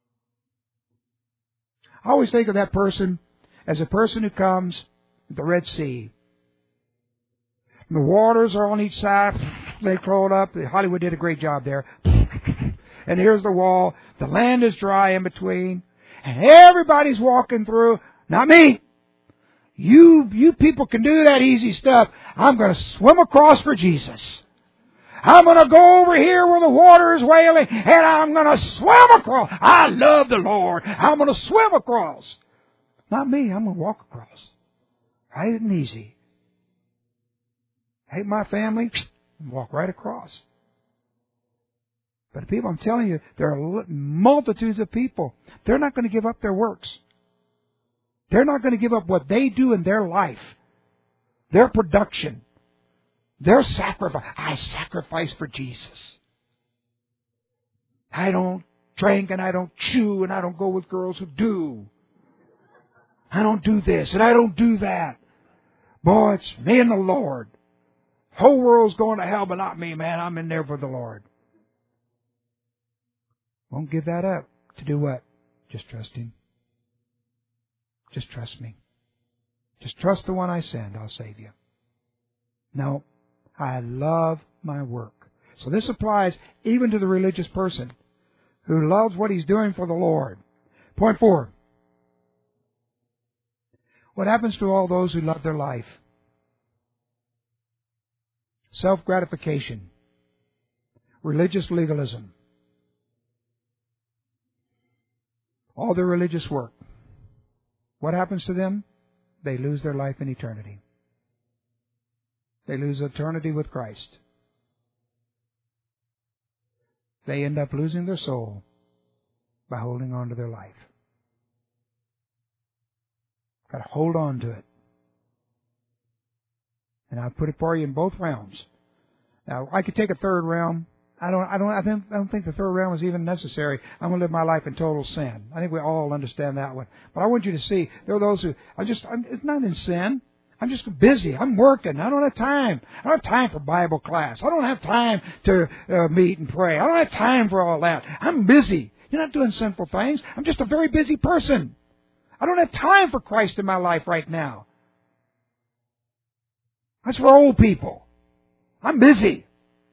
I always think of that person as a person who comes to the Red Sea. And the waters are on each side. They crawled up. Hollywood did a great job there. And here's the wall. The land is dry in between. And everybody's walking through. Not me. You, you people can do that easy stuff. I'm going to swim across for Jesus. I'm going to go over here where the water is wailing, and I'm going to swim across. I love the Lord. I'm going to swim across. Not me. I'm going to walk across. Right and easy. Hate my family, walk right across. But people, I'm telling you, there are multitudes of people. They're not going to give up their works. They're not going to give up what they do in their life, their production, their sacrifice. I sacrifice for Jesus. I don't drink and I don't chew and I don't go with girls who do. I don't do this and I don't do that. Boy, it's me and the Lord. Whole world's going to hell, but not me, man. I'm in there for the Lord. Won't give that up. To do what? Just trust Him. Just trust me. Just trust the one I send. I'll save you. No, I love my work. So this applies even to the religious person who loves what he's doing for the Lord. Point four. What happens to all those who love their life? Self-gratification. Religious legalism. All their religious work. What happens to them? They lose their life in eternity. They lose eternity with Christ. They end up losing their soul by holding on to their life. Got to hold on to it. And I'll put it for you in both realms. Now, I could take a third realm. I don't, I don't, I don't, I don't think the third realm is even necessary. I'm going to live my life in total sin. I think we all understand that one. But I want you to see, there are those who, I just, I'm, it's not in sin. I'm just busy. I'm working. I don't have time. I don't have time for Bible class. I don't have time to uh, meet and pray. I don't have time for all that. I'm busy. You're not doing sinful things. I'm just a very busy person. I don't have time for Christ in my life right now. That's for old people. I'm busy.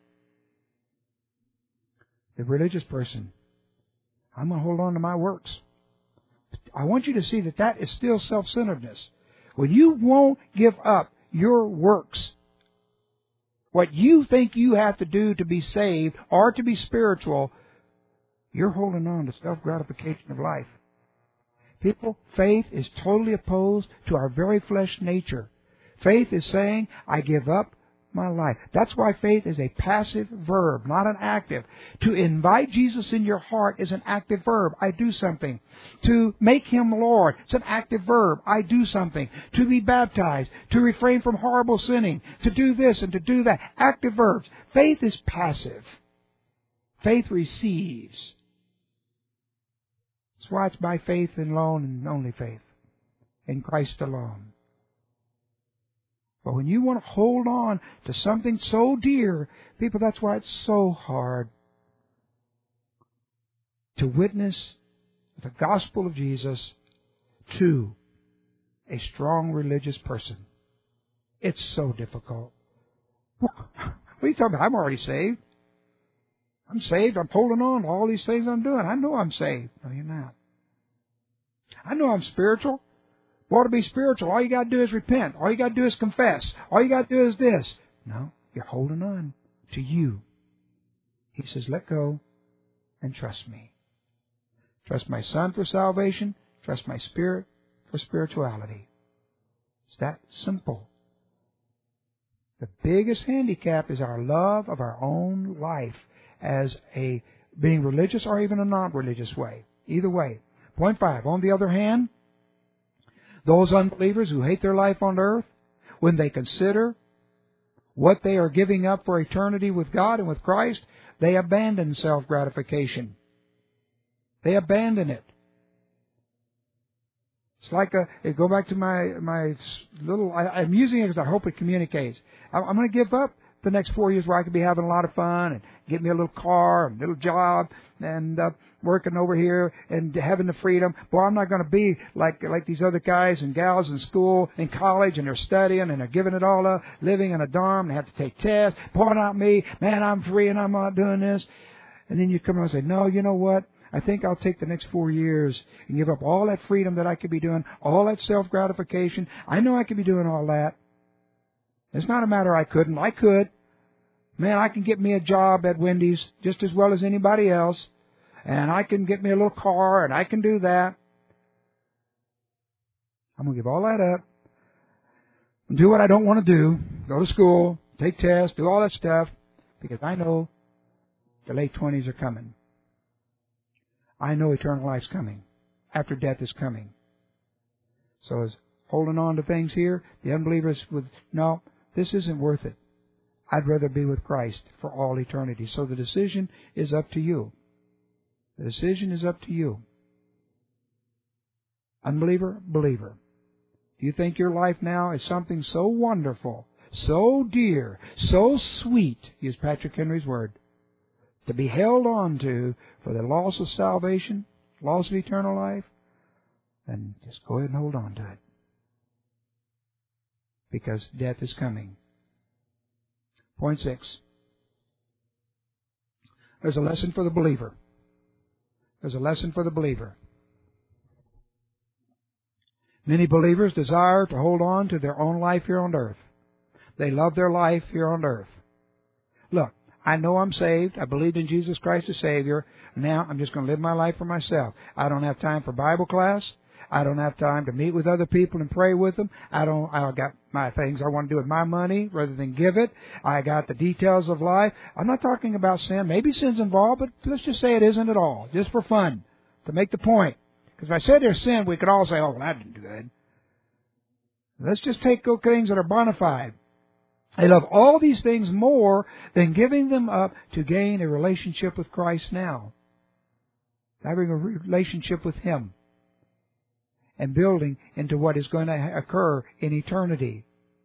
The religious person, I'm going to hold on to my works. I want you to see that that is still self-centeredness. When you won't give up your works, what you think you have to do to be saved or to be spiritual, you're holding on to self-gratification of life. People, faith is totally opposed to our very flesh nature. Faith is saying, I give up my life. That's why faith is a passive verb, not an active. To invite Jesus in your heart is an active verb. I do something. To make Him Lord, it's an active verb. I do something. To be baptized, to refrain from horrible sinning, to do this and to do that. Active verbs. Faith is passive. Faith receives. That's why it's by faith alone and only faith. In Christ alone. But when you want to hold on to something so dear, people, that's why it's so hard to witness the gospel of Jesus to a strong religious person. It's so difficult. What are you talking about? I'm already saved. I'm saved. I'm holding on to all these things I'm doing. I know I'm saved. No, you're not. I know I'm spiritual. Well, to be spiritual, all you got to do is repent. All you got to do is confess. All you got to do is this. No, you're holding on to you. He says, let go and trust me. Trust my Son for salvation. Trust my Spirit for spirituality. It's that simple. The biggest handicap is our love of our own life as a being religious or even a non-religious way. Either way. Point five. On the other hand, those unbelievers who hate their life on earth, when they consider what they are giving up for eternity with God and with Christ, they abandon self-gratification. They abandon it. It's like a, go back to my, my little, I, I'm using it because I hope it communicates. I, I'm going to give up the next four years where I could be having a lot of fun and get me a little car, a little job, and uh, working over here and having the freedom. Boy, I'm not going to be like like these other guys and gals in school, in college, and they're studying and they're giving it all up, living in a dorm. They have to take tests. Boy, not me. Man, I'm free and I'm not doing this. And then you come around and say, no, you know what? I think I'll take the next four years and give up all that freedom that I could be doing, all that self-gratification. I know I could be doing all that. It's not a matter I couldn't. I could. Man, I can get me a job at Wendy's just as well as anybody else. And I can get me a little car, and I can do that. I'm going to give all that up and do what I don't want to do. Go to school, take tests, do all that stuff, because I know the late twenties are coming. I know eternal life's coming. After death is coming. So as holding on to things here, the unbelievers would, no, this isn't worth it. I'd rather be with Christ for all eternity. So the decision is up to you. The decision is up to you. Unbeliever, believer. Do you think your life now is something so wonderful, so dear, so sweet, use Patrick Henry's word, to be held on to for the loss of salvation, loss of eternal life? Then just go ahead and hold on to it. Because death is coming. Point six. There's a lesson for the believer. There's a lesson for the believer. Many believers desire to hold on to their own life here on earth. They love their life here on earth. Look, I know I'm saved. I believed in Jesus Christ as Savior. Now I'm just going to live my life for myself. I don't have time for Bible class. I don't have time to meet with other people and pray with them. I don't, I got my things I want to do with my money rather than give it. I got the details of life. I'm not talking about sin. Maybe sin's involved, but let's just say it isn't at all. Just for fun. To make the point. Because if I said there's sin, we could all say, oh, well, that didn't do good. Let's just take those things that are bona fide. They love all these things more than giving them up to gain a relationship with Christ now. Having a relationship with Him. And building into what is going to occur in eternity.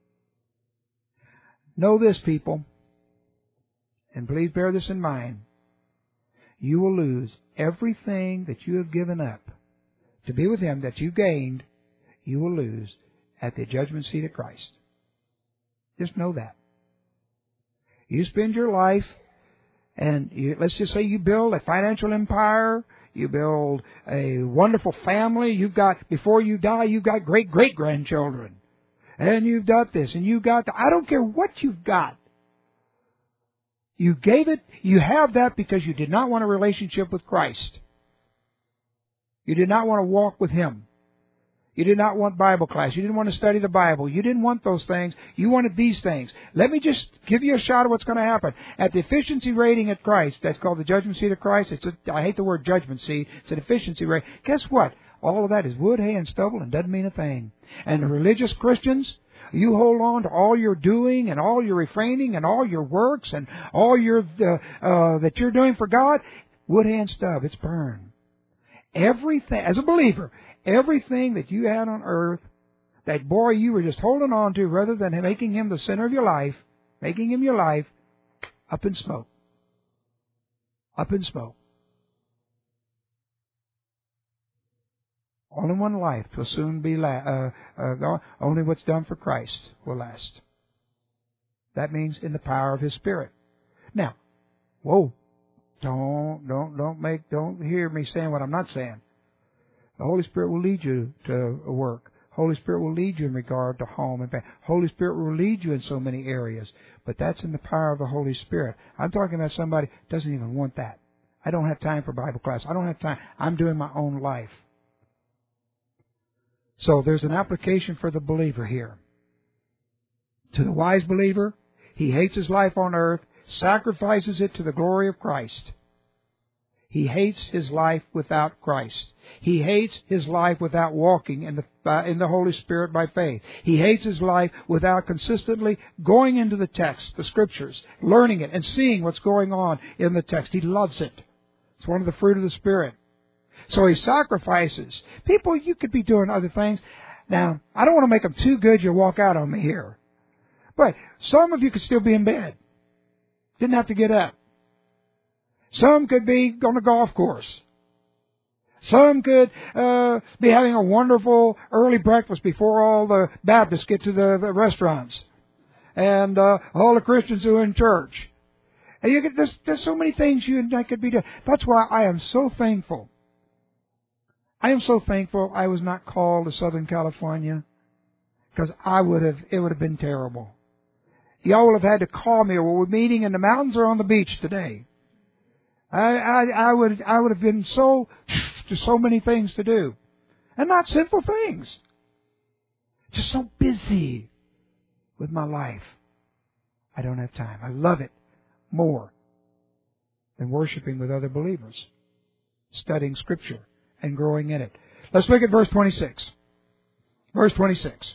Know this, people, and please bear this in mind. You will lose everything that you have given up to be with Him that you gained, you will lose at the judgment seat of Christ. Just know that. You spend your life, and you, let's just say you build a financial empire. You build a wonderful family. You've got, before you die, you've got great-great-grandchildren. And you've got this, and you've got that. I don't care what you've got. You gave it, you have that because you did not want a relationship with Christ. You did not want to walk with Him. You did not want Bible class. You didn't want to study the Bible. You didn't want those things. You wanted these things. Let me just give you a shot of what's going to happen. At the efficiency rating at Christ, that's called the judgment seat of Christ. It's a, I hate the word judgment seat. It's an efficiency rating. Guess what? All of that is wood, hay, and stubble and doesn't mean a thing. And the religious Christians, you hold on to all your doing and all your refraining and all your works and all your uh, uh, that you're doing for God. Wood, hay, and stub. It's burned. Everything, as a believer, everything that you had on earth, that boy you were just holding on to rather than making Him the center of your life, making Him your life, up in smoke. Up in smoke. Only one life will soon be, la- uh, uh, only what's done for Christ will last. That means in the power of His Spirit. Now, whoa, don't, don't, don't make, don't hear me saying what I'm not saying. The Holy Spirit will lead you to work. Holy Spirit will lead you in regard to home and family. Holy Spirit will lead you in so many areas. But that's in the power of the Holy Spirit. I'm talking about somebody who doesn't even want that. I don't have time for Bible class. I don't have time. I'm doing my own life. So there's an application for the believer here. To the wise believer, he hates his life on earth, sacrifices it to the glory of Christ. He hates his life without Christ. He hates his life without walking in the uh, in the Holy Spirit by faith. He hates his life without consistently going into the text, the Scriptures, learning it, and seeing what's going on in the text. He loves it. It's one of the fruit of the Spirit. So he sacrifices. People, you could be doing other things. Now, I don't want to make them too good. You'll walk out on me here. But some of you could still be in bed. Didn't have to get up. Some could be on a golf course. Some could uh, be having a wonderful early breakfast before all the Baptists get to the, the restaurants. And uh, all the Christians who are in church. And you could, there's, there's so many things you and I could be doing. That's why I am so thankful. I am so thankful I was not called to Southern California. Because I would have, it would have been terrible. y'all will have had to call me, or we're meeting in the mountains or on the beach today. I, I, I would, I would have been so, just so many things to do. And not simple things. Just so busy with my life. I don't have time. I love it more than worshiping with other believers, studying Scripture and growing in it. Let's look at verse twenty-six. Verse twenty-six.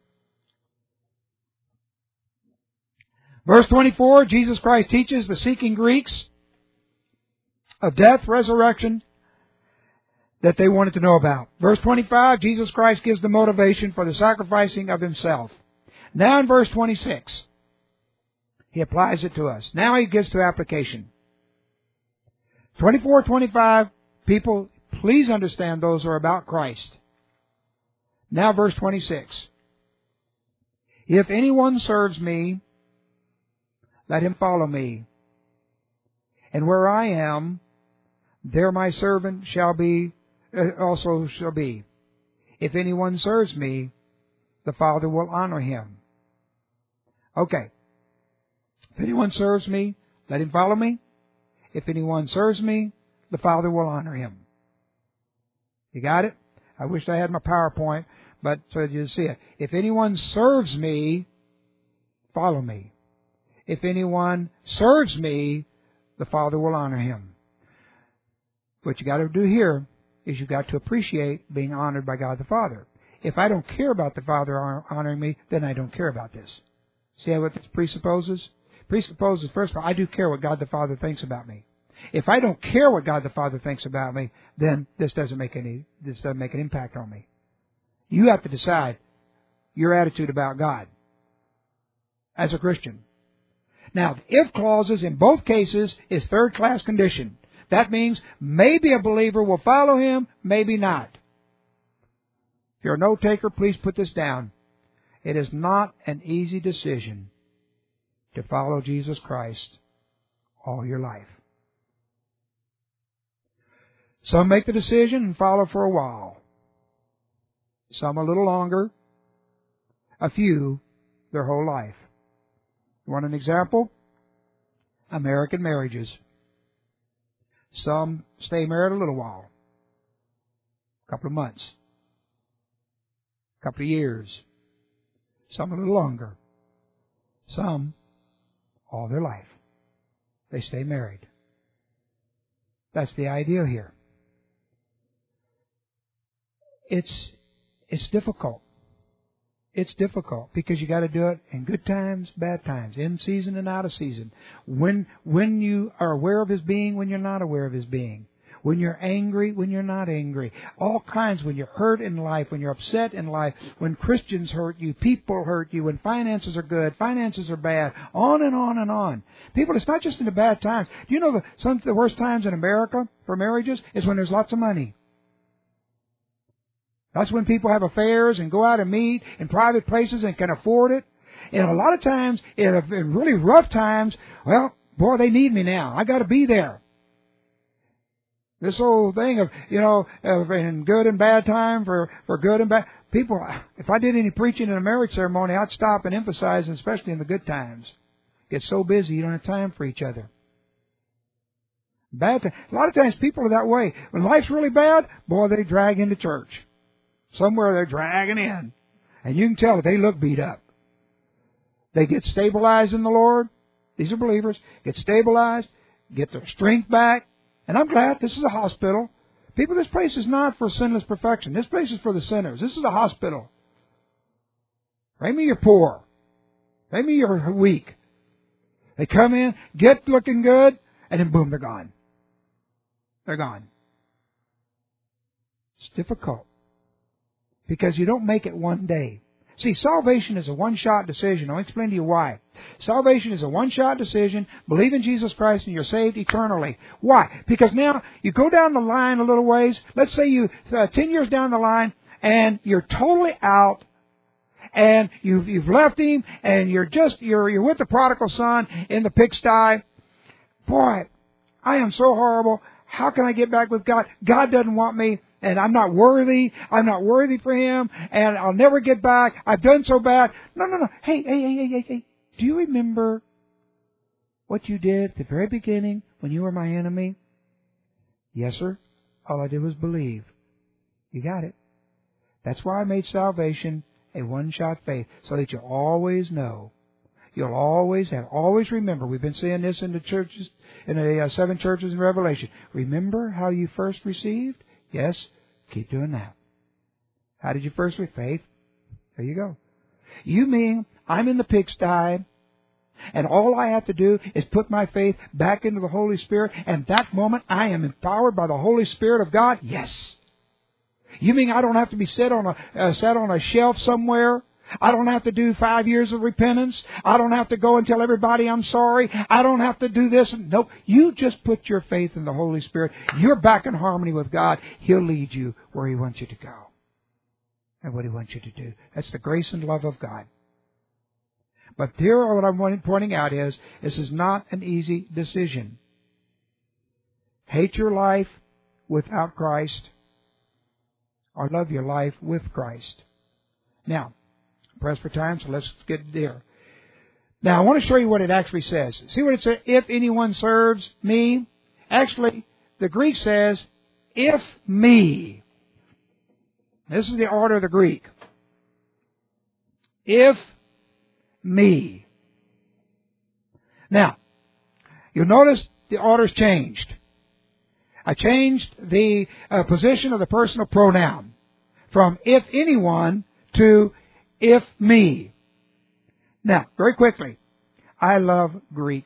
Verse twenty-four, Jesus Christ teaches the seeking Greeks of death, resurrection, that they wanted to know about. Verse twenty-five, Jesus Christ gives the motivation for the sacrificing of Himself. Now in verse twenty-six, He applies it to us. Now He gets to application. twenty-four, twenty-five, people, please understand those are about Christ. Now verse twenty-six. If anyone serves me, let him follow me. And where I am, there my servant shall be, uh, also shall be. If anyone serves me, the Father will honor him. Okay. If anyone serves me, let him follow me. If anyone serves me, the Father will honor him. You got it? I wish I had my PowerPoint, but so you see it. If anyone serves me, follow me. If anyone serves me, the Father will honor him. What you got to do here is you got to appreciate being honored by God the Father. If I don't care about the Father honoring me, then I don't care about this. See what this presupposes? Presupposes, first of all, I do care what God the Father thinks about me. If I don't care what God the Father thinks about me, then this doesn't make any, this doesn't make an impact on me. You have to decide your attitude about God as a Christian. Now, the if clauses in both cases is third-class condition. That means maybe a believer will follow Him, maybe not. If you're a note-taker, please put this down. It is not an easy decision to follow Jesus Christ all your life. Some make the decision and follow for a while. Some a little longer. A few their whole life. You want an example? American marriages. Some stay married a little while. A couple of months. A couple of years. Some a little longer. Some all their life. They stay married. That's the idea here. It's it's difficult. It's difficult because you got to do it in good times, bad times, in season and out of season. When when you are aware of His being, when you're not aware of His being. When you're angry, when you're not angry. All kinds, when you're hurt in life, when you're upset in life, when Christians hurt you, people hurt you, when finances are good, finances are bad, on and on and on. People, it's not just in the bad times. Do you know the, some of the worst times in America for marriages is when there's lots of money. That's when people have affairs and go out and meet in private places and can afford it. And a lot of times, in, in really rough times, well, boy, they need me now. I got to be there. This whole thing of, you know, of in good and bad time for, for good and bad. People, if I did any preaching in a marriage ceremony, I'd stop and emphasize, especially in the good times. Get so busy, you don't have time for each other. Bad time. A lot of times people are that way. When life's really bad, boy, they drag into church. Somewhere they're dragging in. And you can tell that they look beat up. They get stabilized in the Lord. These are believers. Get stabilized. Get their strength back. And I'm glad this is a hospital. People, this place is not for sinless perfection. This place is for the sinners. This is a hospital. Maybe you're poor. Maybe you're weak. They come in, get looking good, and then boom, they're gone. They're gone. It's difficult. Because you don't make it one day. See, salvation is a one-shot decision. I'll explain to you why. Salvation is a one-shot decision. Believe in Jesus Christ and you're saved eternally. Why? Because now you go down the line a little ways. Let's say you, uh, ten years down the line, and you're totally out, and you've, you've left Him, and you're just, you're, you're with the prodigal son in the pigsty. Boy, I am so horrible. How can I get back with God? God doesn't want me. And I'm not worthy. I'm not worthy for Him. And I'll never get back. I've done so bad. No, no, no. Hey, hey, hey, hey, hey, hey. Do you remember what you did at the very beginning when you were my enemy? Yes, sir. All I did was believe. You got it. That's why I made salvation a one-shot faith, so that you always know. You'll always have, always remember. We've been saying this in the churches, in the uh, seven churches in Revelation. Remember how you first received? Yes. Keep doing that. How did you first receive faith? There you go. You mean I'm in the pigsty, and all I have to do is put my faith back into the Holy Spirit, and that moment I am empowered by the Holy Spirit of God? Yes. You mean I don't have to be set on a uh, set on a shelf somewhere? I don't have to do five years of repentance. I don't have to go and tell everybody I'm sorry. I don't have to do this. No, you just put your faith in the Holy Spirit. You're back in harmony with God. He'll lead you where He wants you to go and what He wants you to do. That's the grace and love of God. But here what I'm pointing out is, this is not an easy decision. Hate your life without Christ, or love your life with Christ. Now, press for time, so let's get there. Now, I want to show you what it actually says. See what it says? If anyone serves me. Actually, the Greek says, if me. This is the order of the Greek. If me. Now, you'll notice the order's changed. I changed the uh, position of the personal pronoun from if anyone to if me. Now, very quickly, I love Greek.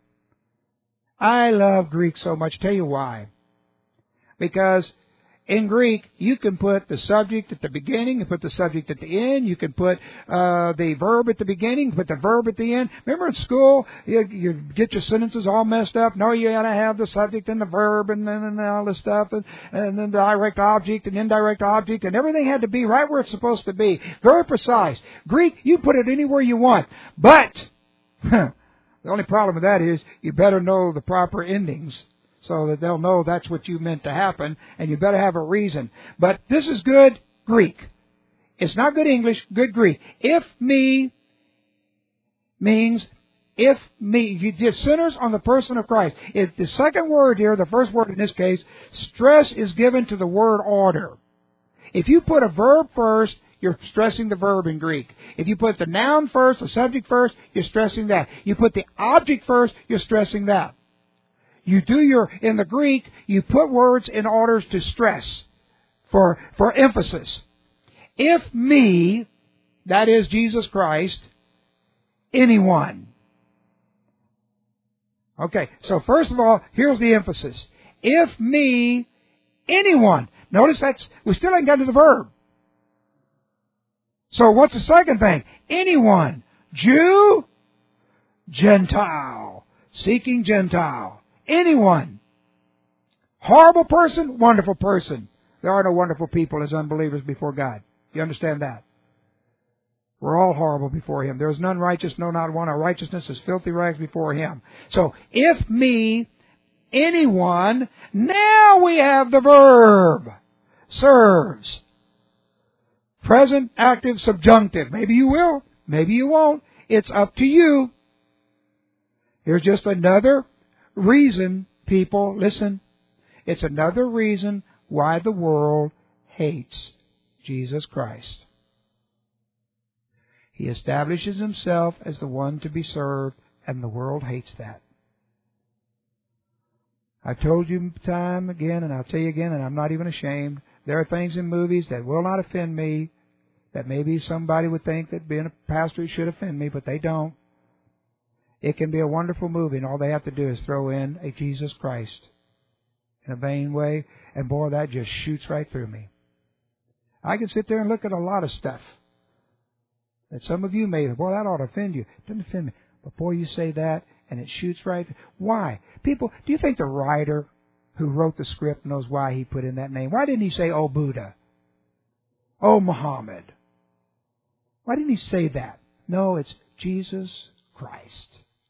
I love Greek so much. Tell you why. Because in Greek, you can put the subject at the beginning, you put the subject at the end, you can put uh, the verb at the beginning, put the verb at the end. Remember in school, you, you get your sentences all messed up. No, you got to have the subject and the verb and then and all this stuff, and, and then the direct object and indirect object, and everything had to be right where it's supposed to be. Very precise. Greek, you put it anywhere you want. But the only problem with that is you better know the proper endings, so that they'll know that's what you meant to happen, and you better have a reason. But this is good Greek. It's not good English, good Greek. If me means if me. You just centers on the person of Christ. If the second word here, the first word in this case, stress is given to the word order. If you put a verb first, you're stressing the verb in Greek. If you put the noun first, the subject first, you're stressing that. You put the object first, you're stressing that. You do your, in the Greek, you put words in orders to stress, for, for emphasis. If me, that is Jesus Christ, anyone. Okay, so first of all, here's the emphasis. If me, anyone. Notice that's, we still ain't got to the verb. So what's the second thing? Anyone. Jew, Gentile. Seeking Gentile. Anyone. Horrible person, wonderful person. There are no wonderful people as unbelievers before God. You understand that? We're all horrible before Him. There is none righteous, no, not one. Our righteousness is filthy rags before Him. So, if me, anyone, now we have the verb. Serves. Present, active, subjunctive. Maybe you will. Maybe you won't. It's up to you. Here's just another reason, people, listen, it's another reason why the world hates Jesus Christ. He establishes Himself as the one to be served, and the world hates that. I've told you time again, and I'll tell you again, and I'm not even ashamed, there are things in movies that will not offend me, that maybe somebody would think that being a pastor should offend me, but they don't. It can be a wonderful movie, and all they have to do is throw in a Jesus Christ in a vain way, and boy, that just shoots right through me. I can sit there and look at a lot of stuff that some of you may, boy, that ought to offend you. It doesn't offend me. But boy, you say that, and it shoots right. Why? People, do you think the writer who wrote the script knows why he put in that name? Why didn't he say, oh, Buddha? Oh, Muhammad? Why didn't he say that? No, it's Jesus Christ.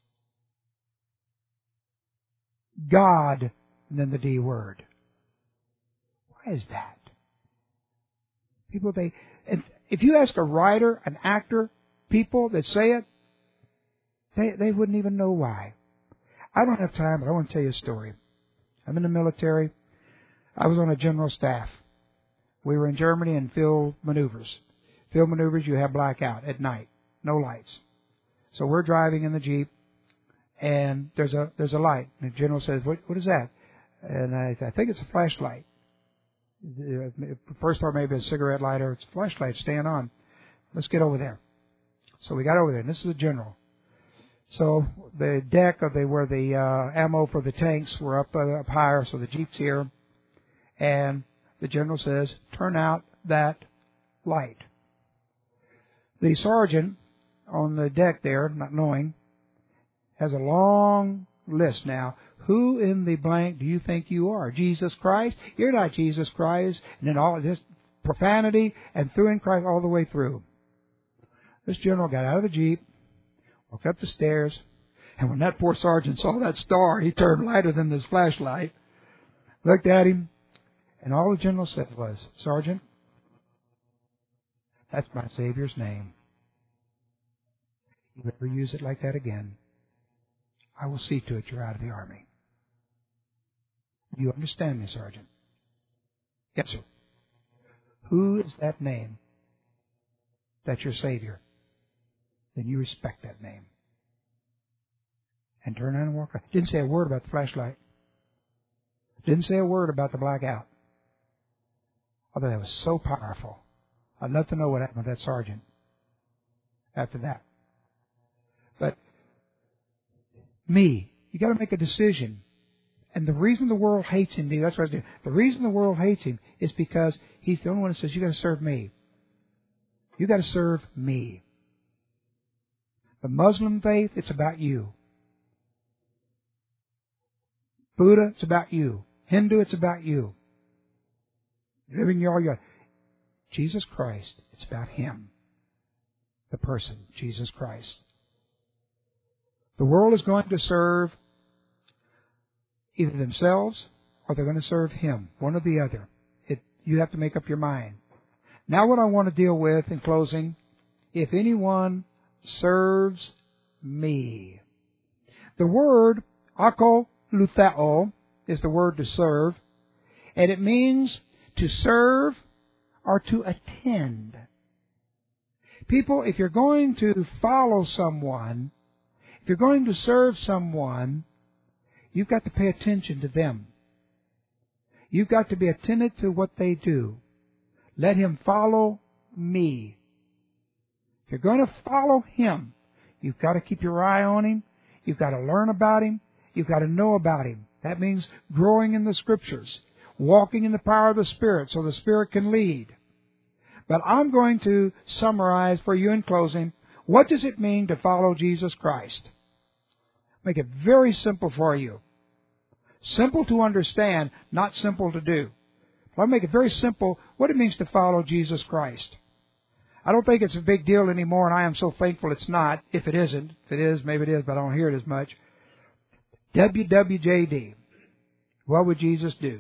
God, and then the D word. Why is that? People, they, if you ask a writer, an actor, people that say it, They, they wouldn't even know why. I don't have time, but I want to tell you a story. I'm in the military. I was on a general staff. We were in Germany in field maneuvers. Field maneuvers, you have blackout at night. No lights. So we're driving in the Jeep, and there's a there's a light. And the general says, what, what is that? And I, I think it's a flashlight. First thought maybe a cigarette lighter. It's a flashlight staying on. Let's get over there. So we got over there, and this is a general. So the deck of the where the uh, ammo for the tanks were up uh, up higher, so the Jeep's here, and the general says, turn out that light. The sergeant on the deck there, not knowing, has a long list now. Who in the blank do you think you are? Jesus Christ? You're not Jesus Christ. And then all this profanity and threw in Christ all the way through. This general got out of the Jeep, walked up the stairs, and when that poor sergeant saw that star, he turned lighter than this flashlight, looked at him, and all the general said was, Sergeant, that's my Savior's name. If you ever use it like that again, I will see to it you're out of the Army. Do you understand me, Sergeant? Yes, sir. Who is that name? That's your Savior. Then you respect that name. And turn around and walk out. Didn't say a word about the flashlight. Didn't say a word about the blackout. Although that was so powerful. I'd love to know what happened with that sergeant after that. But me, you got to make a decision. And the reason the world hates him, that's what I was doing. The reason the world hates him is because he's the only one that says, you got to serve me. You got to serve me. The Muslim faith, it's about you. Buddha, it's about you. Hindu, it's about you. Living your your Jesus Christ, it's about Him. The person, Jesus Christ. The world is going to serve either themselves or they're going to serve Him. One or the other. It, you have to make up your mind. Now what I want to deal with in closing, if anyone serves me. The word akoloutheo is the word to serve, and it means to serve or to attend. People, if you're going to follow someone, if you're going to serve someone, you've got to pay attention to them. You've got to be attentive to what they do. Let him follow me. If you're going to follow Him, you've got to keep your eye on Him. You've got to learn about Him. You've got to know about Him. That means growing in the Scriptures, walking in the power of the Spirit so the Spirit can lead. But I'm going to summarize for you in closing, what does it mean to follow Jesus Christ? Make it very simple for you. Simple to understand, not simple to do. I'll make it very simple what it means to follow Jesus Christ. I don't think it's a big deal anymore, and I am so thankful it's not, if it isn't. If it is, maybe it is, but I don't hear it as much. W W J D. What would Jesus do?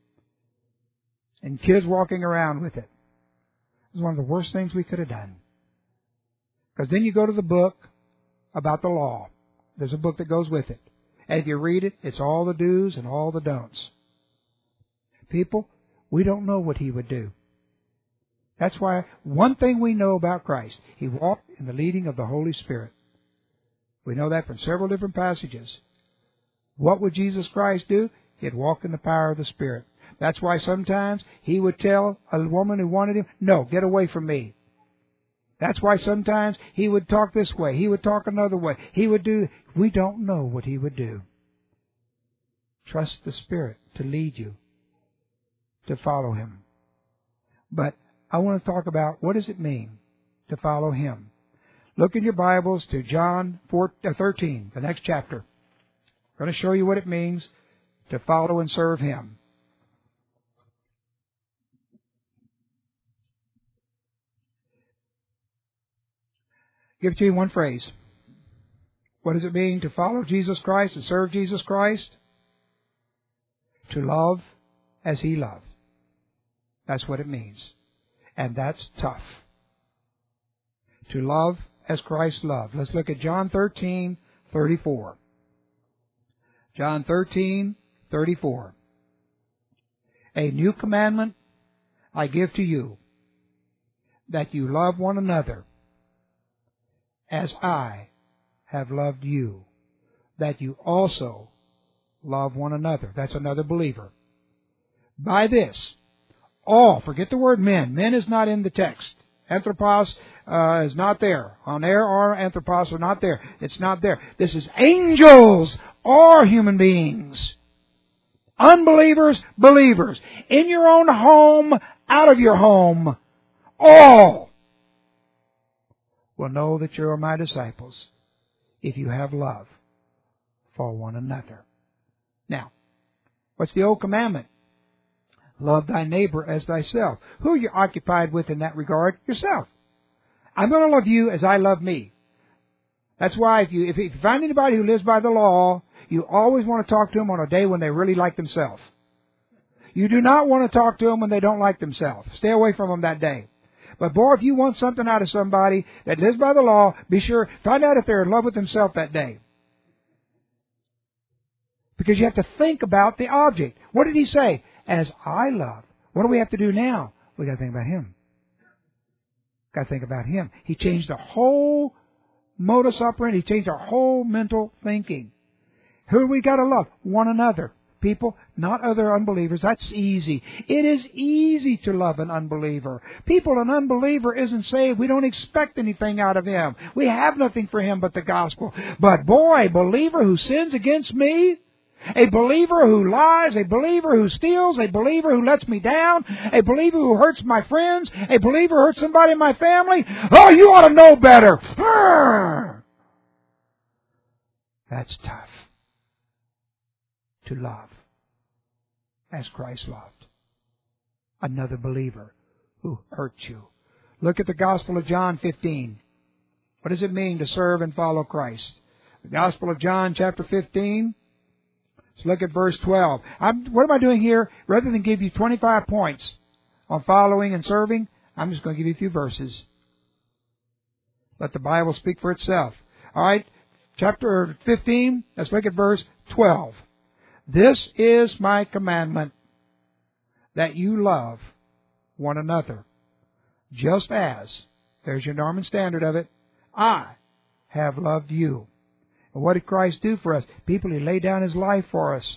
And kids walking around with it. It was one of the worst things we could have done. Because then you go to the book about the law. There's a book that goes with it. And if you read it, it's all the do's and all the don'ts. People, we don't know what He would do. That's why one thing we know about Christ, He walked in the leading of the Holy Spirit. We know that from several different passages. What would Jesus Christ do? He'd walk in the power of the Spirit. That's why sometimes He would tell a woman who wanted Him, no, get away from me. That's why sometimes He would talk this way. He would talk another way. He would do, we don't know what He would do. Trust the Spirit to lead you, to follow Him. But I want to talk about what does it mean to follow Him. Look in your Bibles to John thirteen, the next chapter. I'm going to show you what it means to follow and serve Him. Give it to you in one phrase. What does it mean to follow Jesus Christ and serve Jesus Christ? To love as He loved. That's what it means. And that's tough. To love as Christ loved. Let's look at John thirteen, thirty-four. John thirteen, thirty-four. A new commandment I give to you, that you love one another as I have loved you, that you also love one another. That's another believer. By this, all, forget the word men. Men is not in the text. Anthropos uh, is not there. Oner or anthropos are not there. It's not there. This is angels or human beings. Unbelievers, believers. In your own home, out of your home. All will know that you are my disciples if you have love for one another. Now, what's the old commandment? Love thy neighbor as thyself. Who are you occupied with in that regard? Yourself. I'm going to love you as I love me. That's why if you, if you find anybody who lives by the law, you always want to talk to them on a day when they really like themselves. You do not want to talk to them when they don't like themselves. Stay away from them that day. But boy, if you want something out of somebody that lives by the law, be sure, find out if they're in love with themselves that day. Because you have to think about the object. What did he say? As I love. What do we have to do now? We got to think about him. Got to think about him. He changed the whole modus operandi. He changed our whole mental thinking. Who do we got to love? One another. People, not other unbelievers. That's easy. It is easy to love an unbeliever. People, an unbeliever isn't saved. We don't expect anything out of him. We have nothing for him but the gospel. But boy, a believer who sins against me, a believer who lies, a believer who steals, a believer who lets me down, a believer who hurts my friends, a believer who hurts somebody in my family, oh, you ought to know better. That's tough. To love as Christ loved another believer who hurt you. Look at the Gospel of John fifteen. What does it mean to serve and follow Christ? The Gospel of John chapter fifteen. Let's look at verse twelve. I'm, what am I doing here? Rather than give you twenty-five points on following and serving, I'm just going to give you a few verses. Let the Bible speak for itself. All right, chapter fifteen, let's look at verse twelve. This is my commandment, that you love one another, just as, there's your Norman standard of it, I have loved you. And what did Christ do for us? People, He laid down His life for us.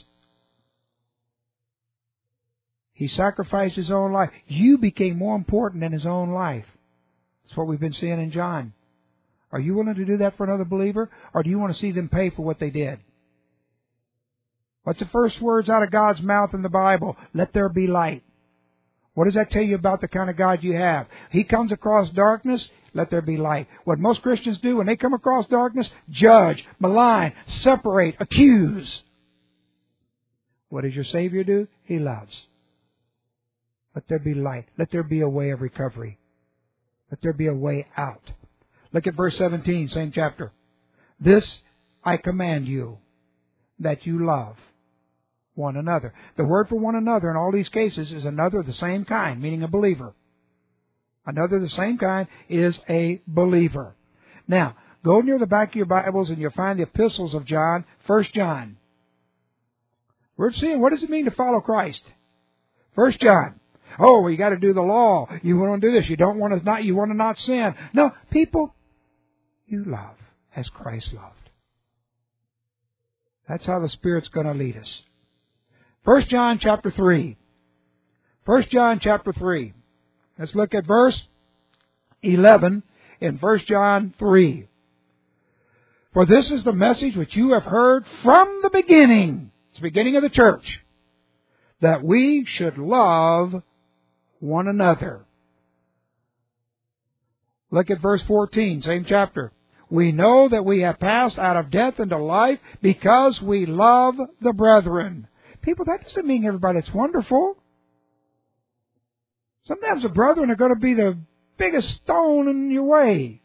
He sacrificed His own life. You became more important than His own life. That's what we've been seeing in John. Are you willing to do that for another believer? Or do you want to see them pay for what they did? What's the first words out of God's mouth in the Bible? Let there be light. What does that tell you about the kind of God you have? He comes across darkness, let there be light. What most Christians do when they come across darkness, judge, malign, separate, accuse. What does your Savior do? He loves. Let there be light. Let there be a way of recovery. Let there be a way out. Look at verse seventeen, same chapter. This I command you, that you love one another. The word for one another in all these cases is another of the same kind, meaning a believer. Another of the same kind is a believer. Now, go near the back of your Bibles and you'll find the epistles of John, First John. We're seeing, what does it mean to follow Christ? First John. Oh, well, you got to do the law. You want to do this. You don't want to not, you want to not sin. No, people, you love as Christ loved. That's how the Spirit's going to lead us. First John chapter three. First John chapter three. Let's look at verse eleven in First John three. For this is the message which you have heard from the beginning. It's the beginning of the church. That we should love one another. Look at verse fourteen, same chapter. We know that we have passed out of death into life because we love the brethren. People, that doesn't mean everybody that's wonderful. Sometimes the brethren are going to be the biggest stone in your way.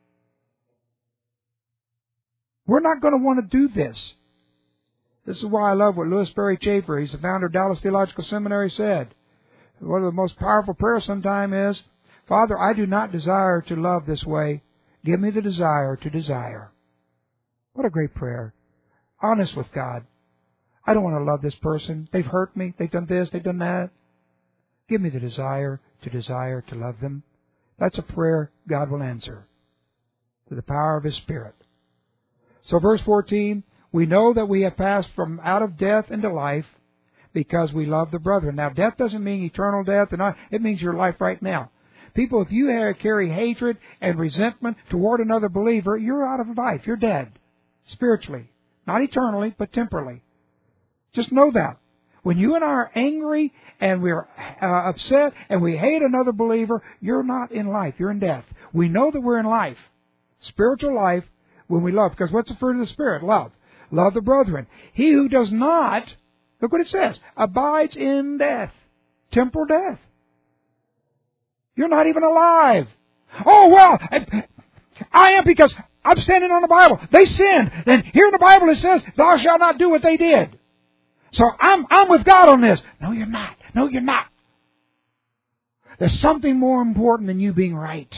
We're not going to want to do this. This is why I love what Louis Berry Chafer, he's the founder of Dallas Theological Seminary, said. One of the most powerful prayers sometimes is, Father, I do not desire to love this way. Give me the desire to desire. What a great prayer. Honest with God. I don't want to love this person. They've hurt me. They've done this. They've done that. Give me the desire to desire to love them. That's a prayer God will answer through the power of His Spirit. So verse fourteen, we know that we have passed from out of death into life because we love the brethren. Now, death doesn't mean eternal death. And it means your life right now. People, if you carry hatred and resentment toward another believer, you're out of life. You're dead. Spiritually. Not eternally, but temporally. Just know that. When you and I are angry and we're uh, upset and we hate another believer, you're not in life. You're in death. We know that we're in life. Spiritual life when we love. Because what's the fruit of the Spirit? Love. Love the brethren. He who does not, look what it says, abides in death. Temporal death. You're not even alive. Oh, well, I am because I'm standing on the Bible. They sinned. And here in the Bible it says, thou shalt not do what they did. So I'm, I'm with God on this. No, you're not. No, you're not. There's something more important than you being right.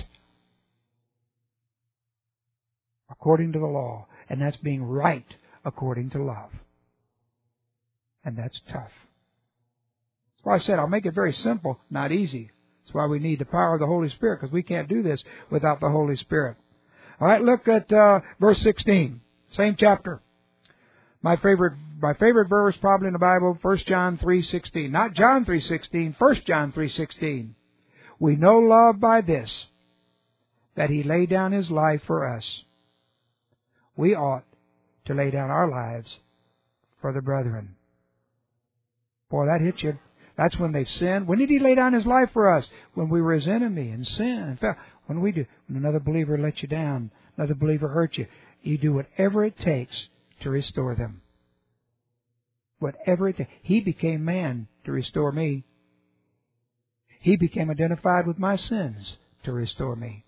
According to the law. And that's being right according to love. And that's tough. That's why I said I'll make it very simple, not easy. That's why we need the power of the Holy Spirit, because we can't do this without the Holy Spirit. All right, look at uh, verse sixteen, same chapter. My favorite, my favorite verse probably in the Bible, First John three sixteen. Not John three sixteen, First John three sixteen. We know love by this, that He laid down His life for us. We ought to lay down our lives for the brethren. Boy, that hits you. That's when they've sinned. When did He lay down His life for us? When we were His enemy and sin and fell. When we do, when another believer let you down, another believer hurt you, you do whatever it takes to restore them. Whatever it takes. He became man to restore me. He became identified with my sins to restore me.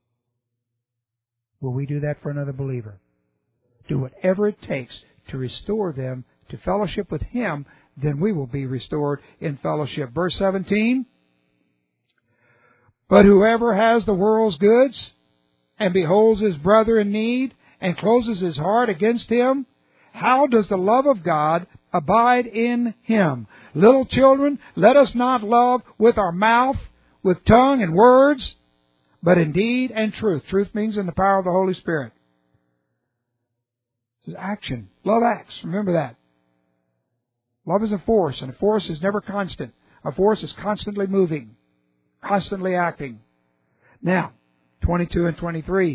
Will we do that for another believer? Do whatever it takes to restore them to fellowship with Him, then we will be restored in fellowship. Verse seventeen. But whoever has the world's goods and beholds his brother in need and closes his heart against him, how does the love of God abide in him? Little children, let us not love with our mouth, with tongue and words, but in deed and truth. Truth means in the power of the Holy Spirit. It's action. Love acts. Remember that. Love is a force, and a force is never constant. A force is constantly moving, constantly acting. Now, twenty-two and twenty-three.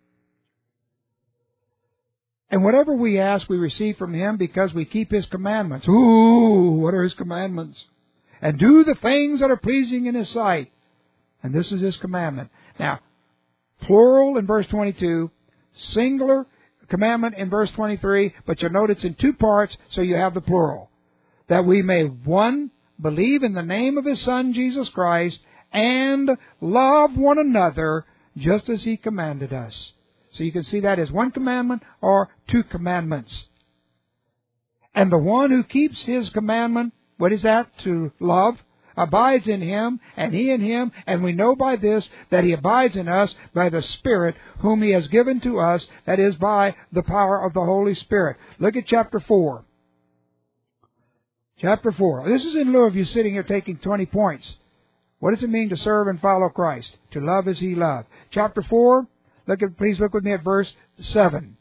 And whatever we ask, we receive from Him because we keep His commandments. Ooh, what are His commandments? And do the things that are pleasing in His sight. And this is His commandment. Now, plural in verse twenty-two, singular commandment in verse twenty-three, but you'll note it's in two parts, so you have the plural. That we may, one, believe in the name of His Son, Jesus Christ, and love one another just as He commanded us. So you can see that as one commandment or two commandments. And the one who keeps His commandment, what is that? To love, abides in Him, and He in Him, and we know by this that He abides in us by the Spirit whom He has given to us, that is, by the power of the Holy Spirit. Look at chapter four. Chapter four. This is in lieu of you sitting here taking twenty points. What does it mean to serve and follow Christ? To love as He loved. Chapter four, look at, please look with me at verse seven.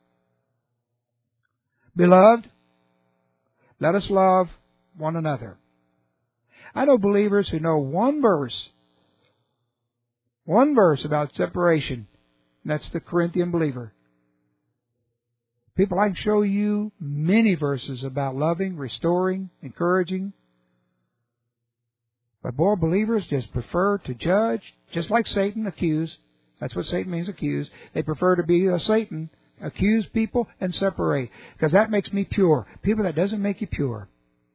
Beloved, let us love one another. I know believers who know one verse, one verse about separation, and that's the Corinthian believer. People, I can show you many verses about loving, restoring, encouraging. But boy, believers just prefer to judge, just like Satan, accuse. That's what Satan means, accuse. They prefer to be a Satan, accuse people, and separate. Because that makes me pure. People, that doesn't make you pure.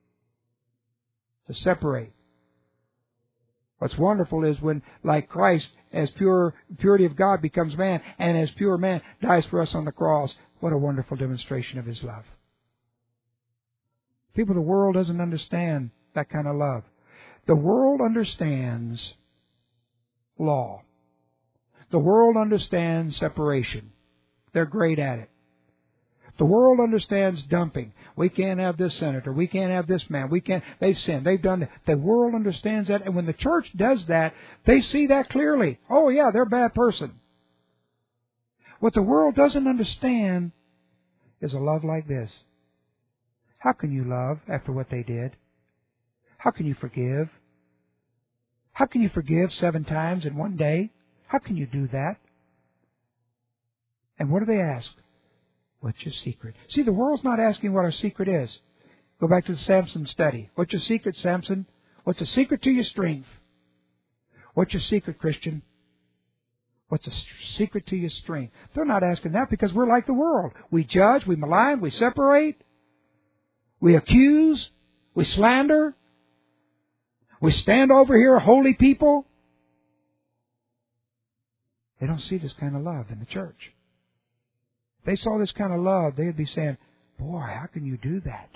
To separate. What's wonderful is when, like Christ, as pure purity of God becomes man, and as pure man dies for us on the cross. What a wonderful demonstration of His love. People, the world doesn't understand that kind of love. The world understands law. The world understands separation. They're great at it. The world understands dumping. We can't have this senator. We can't have this man. We can't. They've sinned. They've done that. The world understands that. And when the church does that, they see that clearly. Oh, yeah, they're a bad person. What the world doesn't understand is a love like this. How can you love after what they did? How can you forgive? How can you forgive seven times in one day? How can you do that? And what do they ask? What's your secret? See, the world's not asking what our secret is. Go back to the Samson study. What's your secret, Samson? What's the secret to your strength? What's your secret, Christian? What's the secret to your strength? They're not asking that because we're like the world. We judge, we malign, we separate, we accuse, we slander, we stand over here, holy people. They don't see this kind of love in the church. If they saw this kind of love, they'd be saying, boy, how can you do that?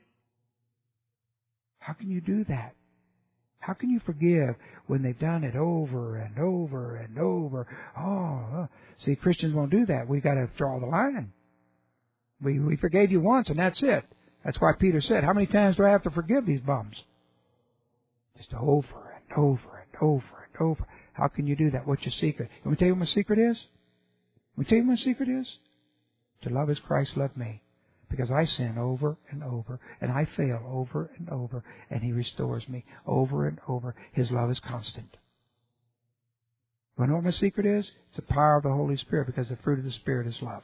How can you do that? How can you forgive when they've done it over and over and over? Oh, see, Christians won't do that. We've got to draw the line. We, we forgave you once, and that's it. That's why Peter said, how many times do I have to forgive these bums? Just over and over and over and over. How can you do that? What's your secret? Let me tell you what my secret is. Let me tell you what my secret is. To love as Christ loved me. Because I sin over and over, and I fail over and over, and He restores me over and over. His love is constant. You know what my secret is? It's the power of the Holy Spirit, because the fruit of the Spirit is love.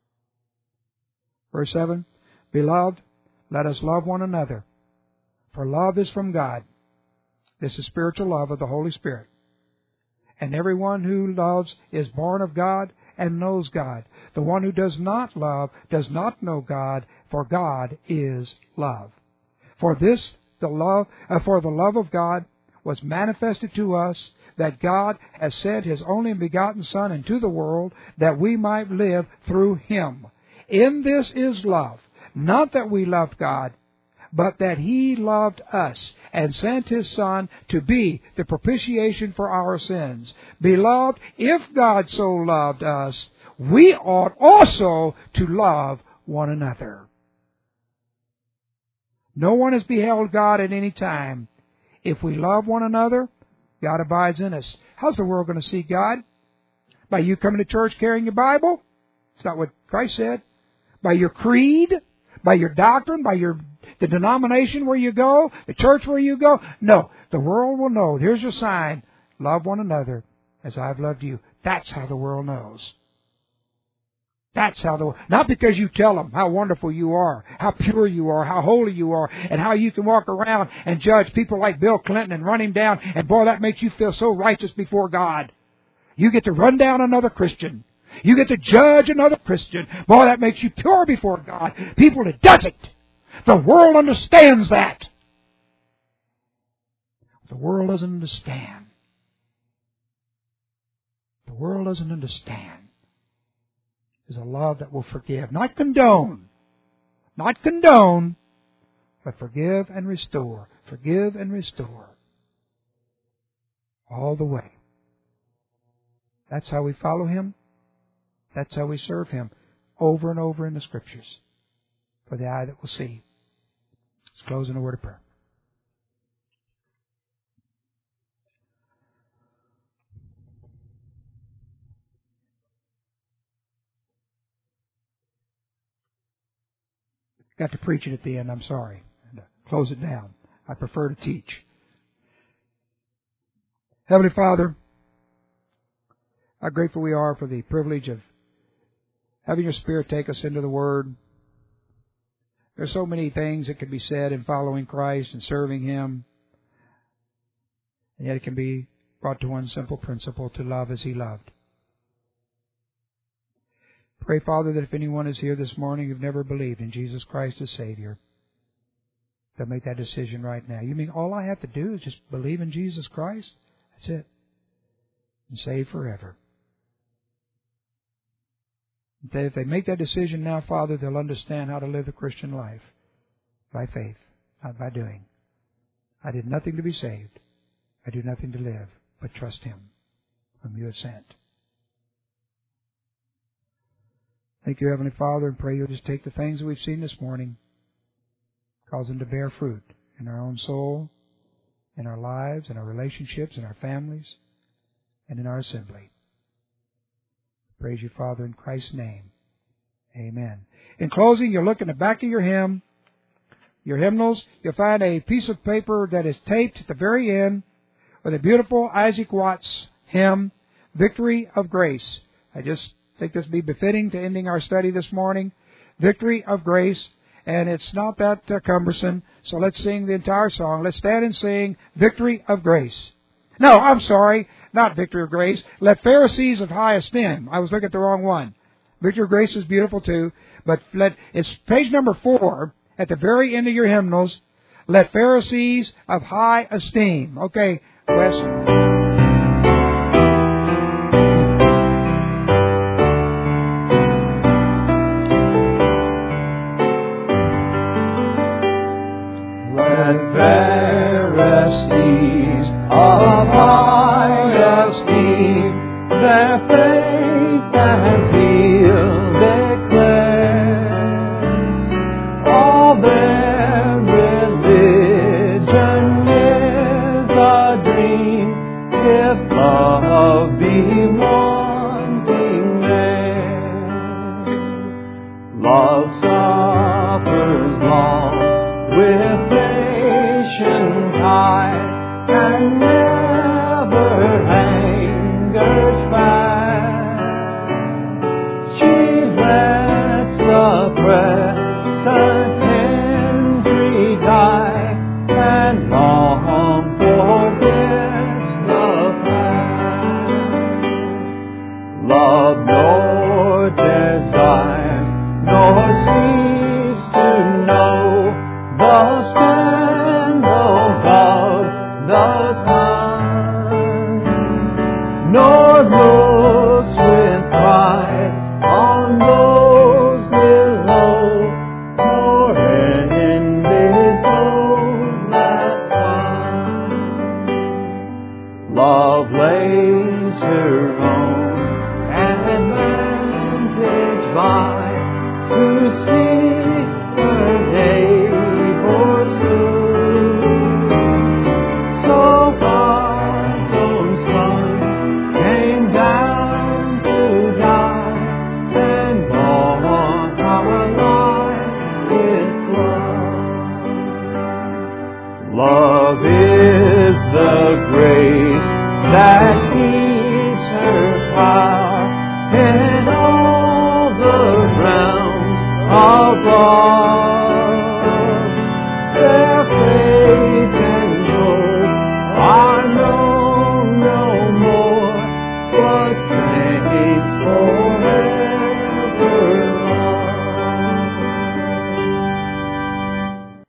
Verse seven, Beloved, let us love one another, for love is from God. This is spiritual love of the Holy Spirit. And everyone who loves is born of God and knows God. The one who does not love does not know God, for God is love. For this, the love, uh, for the love of God was manifested to us, that God has sent His only begotten Son into the world, that we might live through Him. In this is love, not that we loved God, but that He loved us and sent His Son to be the propitiation for our sins. Beloved, if God so loved us, we ought also to love one another. No one has beheld God at any time. If we love one another, God abides in us. How's the world going to see God? By you coming to church carrying your Bible? It's not what Christ said. By your creed? By your doctrine? By your the denomination where you go? The church where you go? No. The world will know. Here's your sign. Love one another as I've loved you. That's how the world knows. That's how the not because you tell them how wonderful you are, how pure you are, how holy you are, and how you can walk around and judge people like Bill Clinton and run him down, and boy, that makes you feel so righteous before God. You get to run down another Christian. You get to judge another Christian. Boy, that makes you pure before God. People that does it. The world understands that. The world doesn't understand. The world doesn't understand. Is a love that will forgive, not condone, not condone, but forgive and restore, forgive and restore, all the way. That's how we follow Him. That's how we serve Him, over and over in the Scriptures, for the eye that will see. Let's close in a word of prayer. Got to preach it at the end, I'm sorry. And close it down. I prefer to teach. Heavenly Father, how grateful we are for the privilege of having your Spirit take us into the Word. There's so many things that can be said in following Christ and serving Him. And yet it can be brought to one simple principle, to love as He loved. Pray, Father, that if anyone is here this morning who've never believed in Jesus Christ as Savior, they'll make that decision right now. You mean all I have to do is just believe in Jesus Christ? That's it. And save forever. If they make that decision now, Father, they'll understand how to live the Christian life. By faith, not by doing. I did nothing to be saved. I do nothing to live, but trust Him, whom you have sent. Thank you, Heavenly Father, and pray You'll just take the things that we've seen this morning, cause them to bear fruit in our own soul, in our lives, in our relationships, in our families, and in our assembly. Praise You, Father, in Christ's name. Amen. In closing, you'll look in the back of your hymn, your hymnals. You'll find a piece of paper that is taped at the very end with a beautiful Isaac Watts hymn, Victory of Grace. I just think this would be befitting to ending our study this morning. Victory of Grace. And it's not that uh, cumbersome, so let's sing the entire song. Let's stand and sing Victory of Grace. No, I'm sorry, not Victory of Grace. Let Pharisees of High Esteem. I was looking at the wrong one. Victory of Grace is beautiful too, but let it's page number four at the very end of your hymnals. Let Pharisees of High Esteem. Okay, Wes. Pharisees of high esteem, their faith and zeal declare. All their religion is a dream, if love be wanting there. Love suffers long with high and never angers fast. She lets the present envy die and long forgets the past. Love nor desires nor seeks to know the the sun, nor looks with pride on those below, nor envies those that climb. Love lays her own